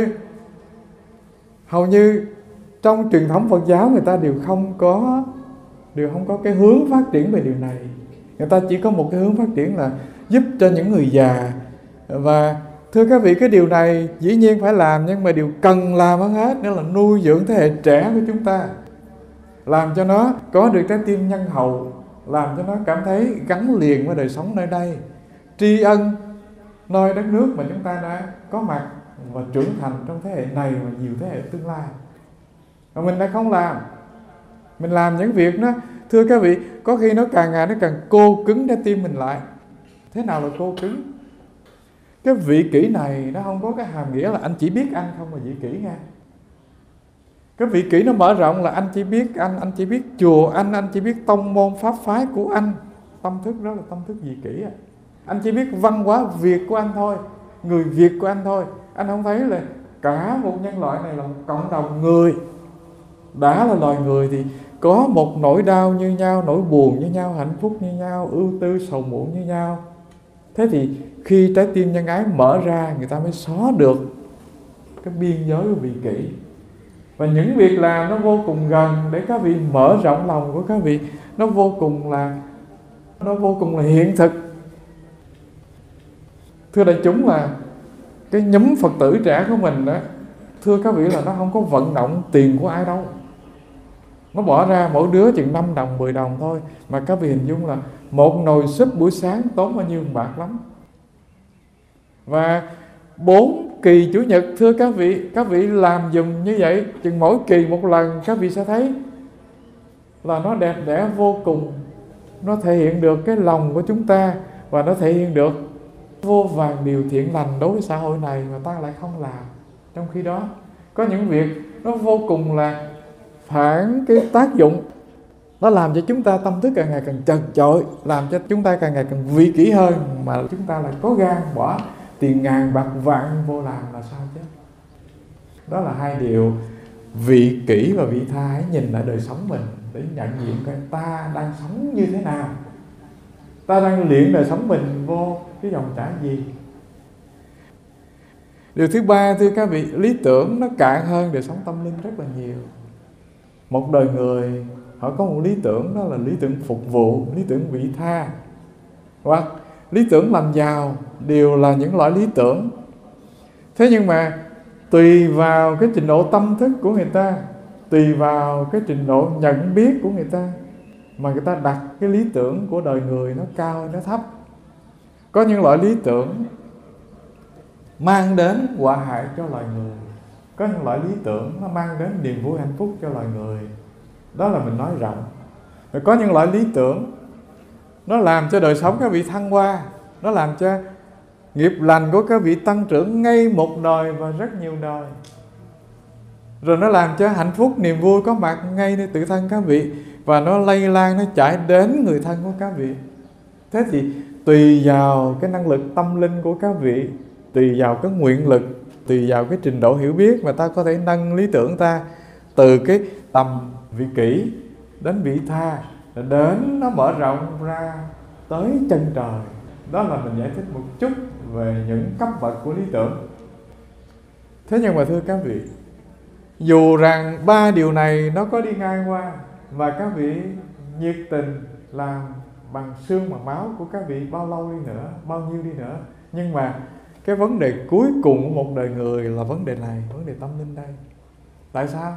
hầu như trong truyền thống Phật giáo người ta đều không có cái hướng phát triển về điều này. Người ta chỉ có một cái hướng phát triển là giúp cho những người già. Và thưa các vị, cái điều này dĩ nhiên phải làm, nhưng mà điều cần làm hơn hết đó là nuôi dưỡng thế hệ trẻ của chúng ta, làm cho nó có được trái tim nhân hậu, làm cho nó cảm thấy gắn liền với đời sống nơi đây, tri ân nơi đất nước mà chúng ta đã có mặt và trưởng thành trong thế hệ này và nhiều thế hệ tương lai. Mà mình đã không làm, mình làm những việc nó, thưa các vị, có khi nó càng ngày nó càng cô cứng trái tim mình lại. Thế nào là cô cứng? Cái vị kỷ này nó không có cái hàm nghĩa là anh chỉ biết anh không là vị kỷ nha. Cái vị kỷ nó mở rộng là anh chỉ biết anh chỉ biết chùa anh chỉ biết tông môn pháp phái của anh. Tâm thức đó là tâm thức vị kỷ à. Anh chỉ biết văn hóa Việt của anh thôi, người Việt của anh thôi. Anh không thấy là cả một nhân loại này là một cộng đồng người. Đã là loài người thì có một nỗi đau như nhau, nỗi buồn như nhau, hạnh phúc như nhau, ưu tư sầu muộn như nhau. Thế thì khi trái tim nhân ái mở ra, người ta mới xóa được cái biên giới của vị kỷ. Và những việc làm nó vô cùng gần để các vị mở rộng lòng của các vị, nó vô cùng là hiện thực. Thưa đại chúng, là cái nhóm Phật tử trẻ của mình đó, thưa các vị, là nó không có vận động tiền của ai đâu. Nó bỏ ra mỗi đứa chừng 5 đồng, 10 đồng thôi. Mà các vị hình dung là một nồi súp buổi sáng tốn bao nhiêu bạc lắm. Và 4 kỳ Chủ nhật, thưa các vị làm dùm như vậy, chừng mỗi kỳ một lần, các vị sẽ thấy là nó đẹp đẽ vô cùng. Nó thể hiện được cái lòng của chúng ta, và nó thể hiện được vô vàn điều thiện lành đối với xã hội này mà ta lại không làm. Trong khi đó có những việc nó vô cùng là phản cái tác dụng, nó làm cho chúng ta tâm thức càng ngày càng chật chội, làm cho chúng ta càng ngày càng vị kỷ hơn, mà chúng ta lại có gan bỏ tiền ngàn bạc vạn vô làm là sao chứ. Đó là hai điều vị kỷ và vị tha. Hãy nhìn lại đời sống mình để nhận diện coi ta đang sống như thế nào, ta đang luyện đời sống mình vô cái dòng chảy gì. Điều thứ ba, thưa các vị, lý tưởng nó cạn hơn đời sống tâm linh rất là nhiều. Một đời người họ có một lý tưởng, đó là lý tưởng phục vụ, lý tưởng vị tha, hoặc lý tưởng làm giàu, đều là những loại lý tưởng. Thế nhưng mà tùy vào cái trình độ tâm thức của người ta, tùy vào cái trình độ nhận biết của người ta, mà người ta đặt cái lý tưởng của đời người nó cao hay nó thấp. Có những loại lý tưởng mang đến họa hại cho loài người, có những loại lý tưởng nó mang đến niềm vui hạnh phúc cho loài người. Đó là mình nói rộng. Rồi có những loại lý tưởng nó làm cho đời sống các vị thăng hoa, nó làm cho nghiệp lành của các vị tăng trưởng ngay một đời và rất nhiều đời. Rồi nó làm cho hạnh phúc, niềm vui có mặt ngay nơi tự thân các vị, và nó lây lan, nó chảy đến người thân của các vị. Thế thì tùy vào cái năng lực tâm linh của các vị, tùy vào cái nguyện lực, tùy vào cái trình độ hiểu biết mà ta có thể nâng lý tưởng ta từ cái tầm vị kỷ đến vị tha, đến nó mở rộng ra tới chân trời. Đó là mình giải thích một chút về những cấp bậc của lý tưởng. Thế nhưng mà thưa các vị, dù rằng ba điều này nó có đi ngang qua, và các vị nhiệt tình làm bằng xương bằng máu của các vị bao lâu đi nữa, bao nhiêu đi nữa, nhưng mà cái vấn đề cuối cùng của một đời người là vấn đề này, vấn đề tâm linh đây. Tại sao?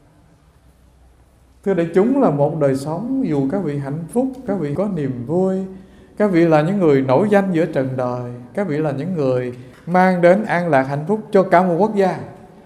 Thưa đại chúng, là một đời sống dù các vị hạnh phúc, các vị có niềm vui, các vị là những người nổi danh giữa trần đời, các vị là những người mang đến an lạc hạnh phúc cho cả một quốc gia,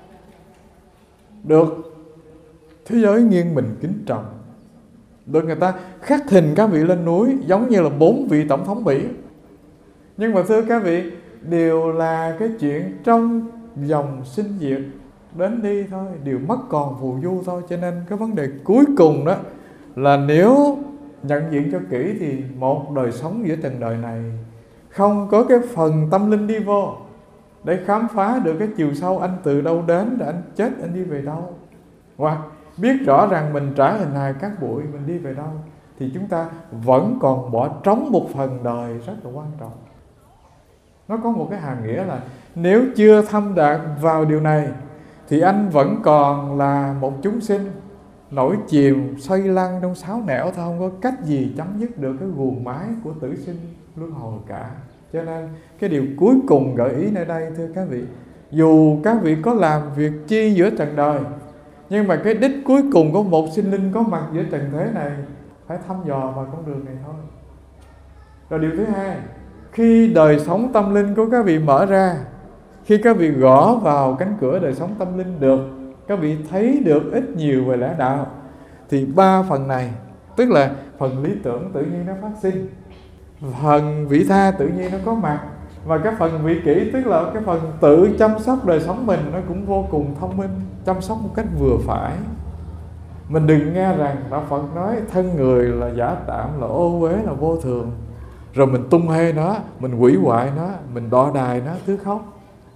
được thế giới nghiêng mình kính trọng, được người ta khắc hình các vị lên núi giống như là 4 vị tổng thống Mỹ. Nhưng mà thưa các vị, đều là cái chuyện trong dòng sinh diệt, đến đi thôi, đều mất còn phù du thôi. Cho nên cái vấn đề cuối cùng đó là nếu nhận diện cho kỹ thì một đời sống giữa trần đời này không có cái phần tâm linh đi vô để khám phá được cái chiều sâu anh từ đâu đến, rồi anh chết anh đi về đâu, hoặc biết rõ rằng mình trải hình hài cát bụi, mình đi về đâu, thì chúng ta vẫn còn bỏ trống một phần đời rất là quan trọng. Nó có một cái hàm nghĩa là nếu chưa thâm đạt vào điều này thì anh vẫn còn là một chúng sinh nổi chìm xoay lăn trong sáu nẻo thôi, không có cách gì chấm dứt được cái guồng máy của tử sinh luân hồi cả. Cho nên cái điều cuối cùng gợi ý nơi đây, thưa các vị, dù các vị có làm việc chi giữa trần đời, nhưng mà cái đích cuối cùng của một sinh linh có mặt giữa trần thế này phải thăm dò vào con đường này thôi. Rồi điều thứ hai, khi đời sống tâm linh của các vị mở ra, khi các vị gõ vào cánh cửa đời sống tâm linh được, các vị thấy được ít nhiều về lẽ đạo, thì ba phần này, tức là phần lý tưởng tự nhiên nó phát sinh, phần vị tha tự nhiên nó có mặt, và cái phần vị kỷ, tức là cái phần tự chăm sóc đời sống mình, nó cũng vô cùng thông minh, chăm sóc một cách vừa phải. Mình đừng nghe rằng Đạo Phật nói thân người là giả tạm, là ô uế, là vô thường, rồi mình tung hê nó, mình hủy hoại nó, mình đọa đài nó, thứ khóc.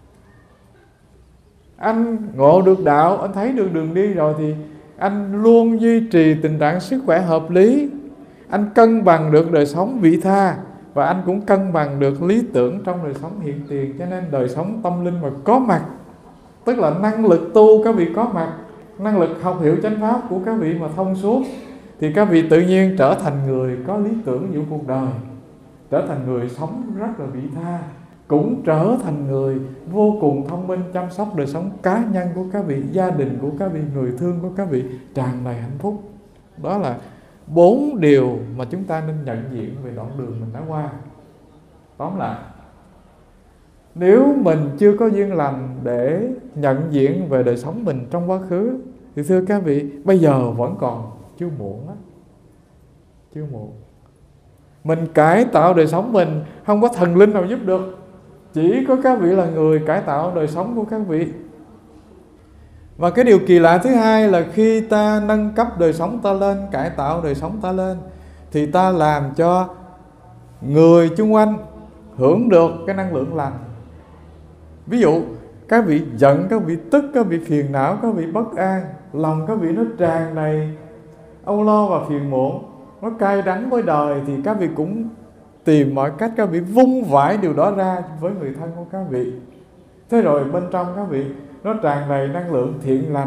Anh ngộ được đạo, anh thấy được đường đi rồi thì anh luôn duy trì tình trạng sức khỏe hợp lý, anh cân bằng được đời sống vị tha, và anh cũng cân bằng được lý tưởng trong đời sống hiện tiền. Cho nên đời sống tâm linh mà có mặt, tức là năng lực tu các vị có mặt, năng lực học hiểu chánh pháp của các vị mà thông suốt, thì các vị tự nhiên trở thành người có lý tưởng giữa cuộc đời, trở thành người sống rất là vị tha, cũng trở thành người vô cùng thông minh, chăm sóc đời sống cá nhân của các vị, gia đình của các vị, người thương của các vị tràn đầy hạnh phúc. Đó là 4 điều mà chúng ta nên nhận diện về đoạn đường mình đã qua. Tóm lại, nếu mình chưa có duyên lành để nhận diện về đời sống mình trong quá khứ, thì thưa các vị, bây giờ vẫn còn chưa muộn á, chưa muộn. Mình cải tạo đời sống mình, không có thần linh nào giúp được, chỉ có các vị là người cải tạo đời sống của các vị. Và cái điều kỳ lạ thứ hai là khi ta nâng cấp đời sống ta lên, cải tạo đời sống ta lên, thì ta làm cho người chung quanh hưởng được cái năng lượng lành. Ví dụ các vị giận, các vị tức, các vị phiền não, các vị bất an, lòng các vị nó tràn đầy âu lo và phiền muộn, nó cay đắng với đời, thì các vị cũng tìm mọi cách các vị vung vãi điều đó ra với người thân của các vị. Thế rồi bên trong các vị nó tràn đầy năng lượng thiện lành,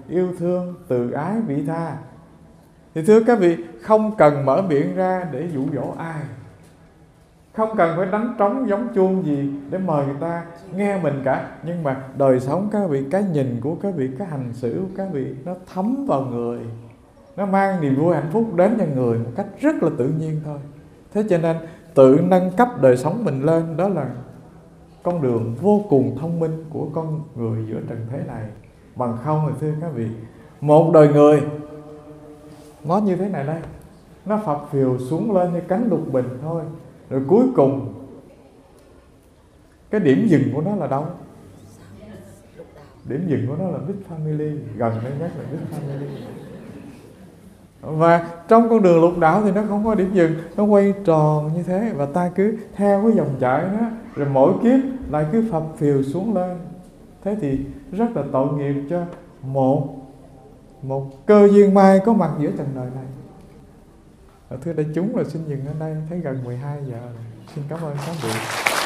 yêu thương, từ ái, vị tha. Thì thưa các vị, không cần mở miệng ra để dụ dỗ ai, không cần phải đánh trống giống chuông gì để mời người ta nghe mình cả. Nhưng mà đời sống các vị, cái nhìn của các vị, cái hành xử của các vị, nó thấm vào người, nó mang niềm vui hạnh phúc đến cho người một cách rất là tự nhiên thôi. Thế cho nên tự nâng cấp đời sống mình lên, đó là con đường vô cùng thông minh của con người giữa trần thế này. Bằng không thì thưa các vị, một đời người nó như thế này đây, nó phập phìu xuống lên như cánh lục bình thôi. Rồi cuối cùng cái điểm dừng của nó là đâu? Điểm dừng của nó là Big Family, gần đây nhất là Big Family. Và trong con đường lục đạo thì nó không có điểm dừng, nó quay tròn như thế, và ta cứ theo cái dòng chảy đó, rồi mỗi kiếp lại cứ phập phìu xuống lên. Thế thì rất là tội nghiệp cho một cơ duyên may có mặt giữa trần đời này. Thưa đại chúng, là xin dừng ở đây, thấy gần 12 giờ. Xin cảm ơn các vị.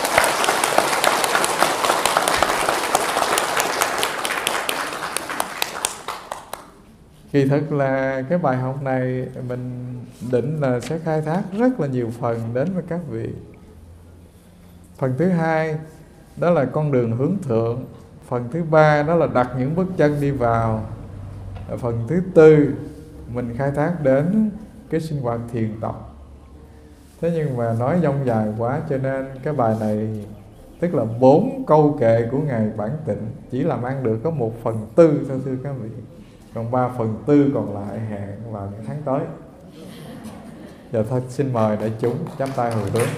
Kỳ thực là cái bài học này mình định là sẽ khai thác rất là nhiều phần đến với các vị. Phần thứ hai đó là con đường hướng thượng. Phần thứ ba đó là đặt những bước chân đi vào. Phần thứ tư mình khai thác đến cái sinh hoạt thiền tập. Thế nhưng mà nói dông dài quá, cho nên cái bài này, tức là 4 câu kệ của Ngài Bản Tịnh, chỉ làm ăn được có 1/4 thôi thưa các vị. Còn 3/4 còn lại hẹn vào những tháng tới. Giờ thôi xin mời đại chúng chắp tay hồi hướng.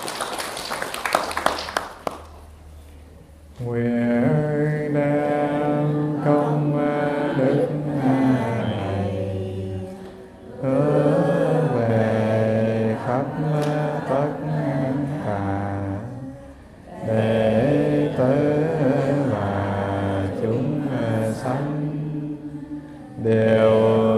Nguyện đem công đức này hướng về khắp tất cả đệ tử và chúng sanh đều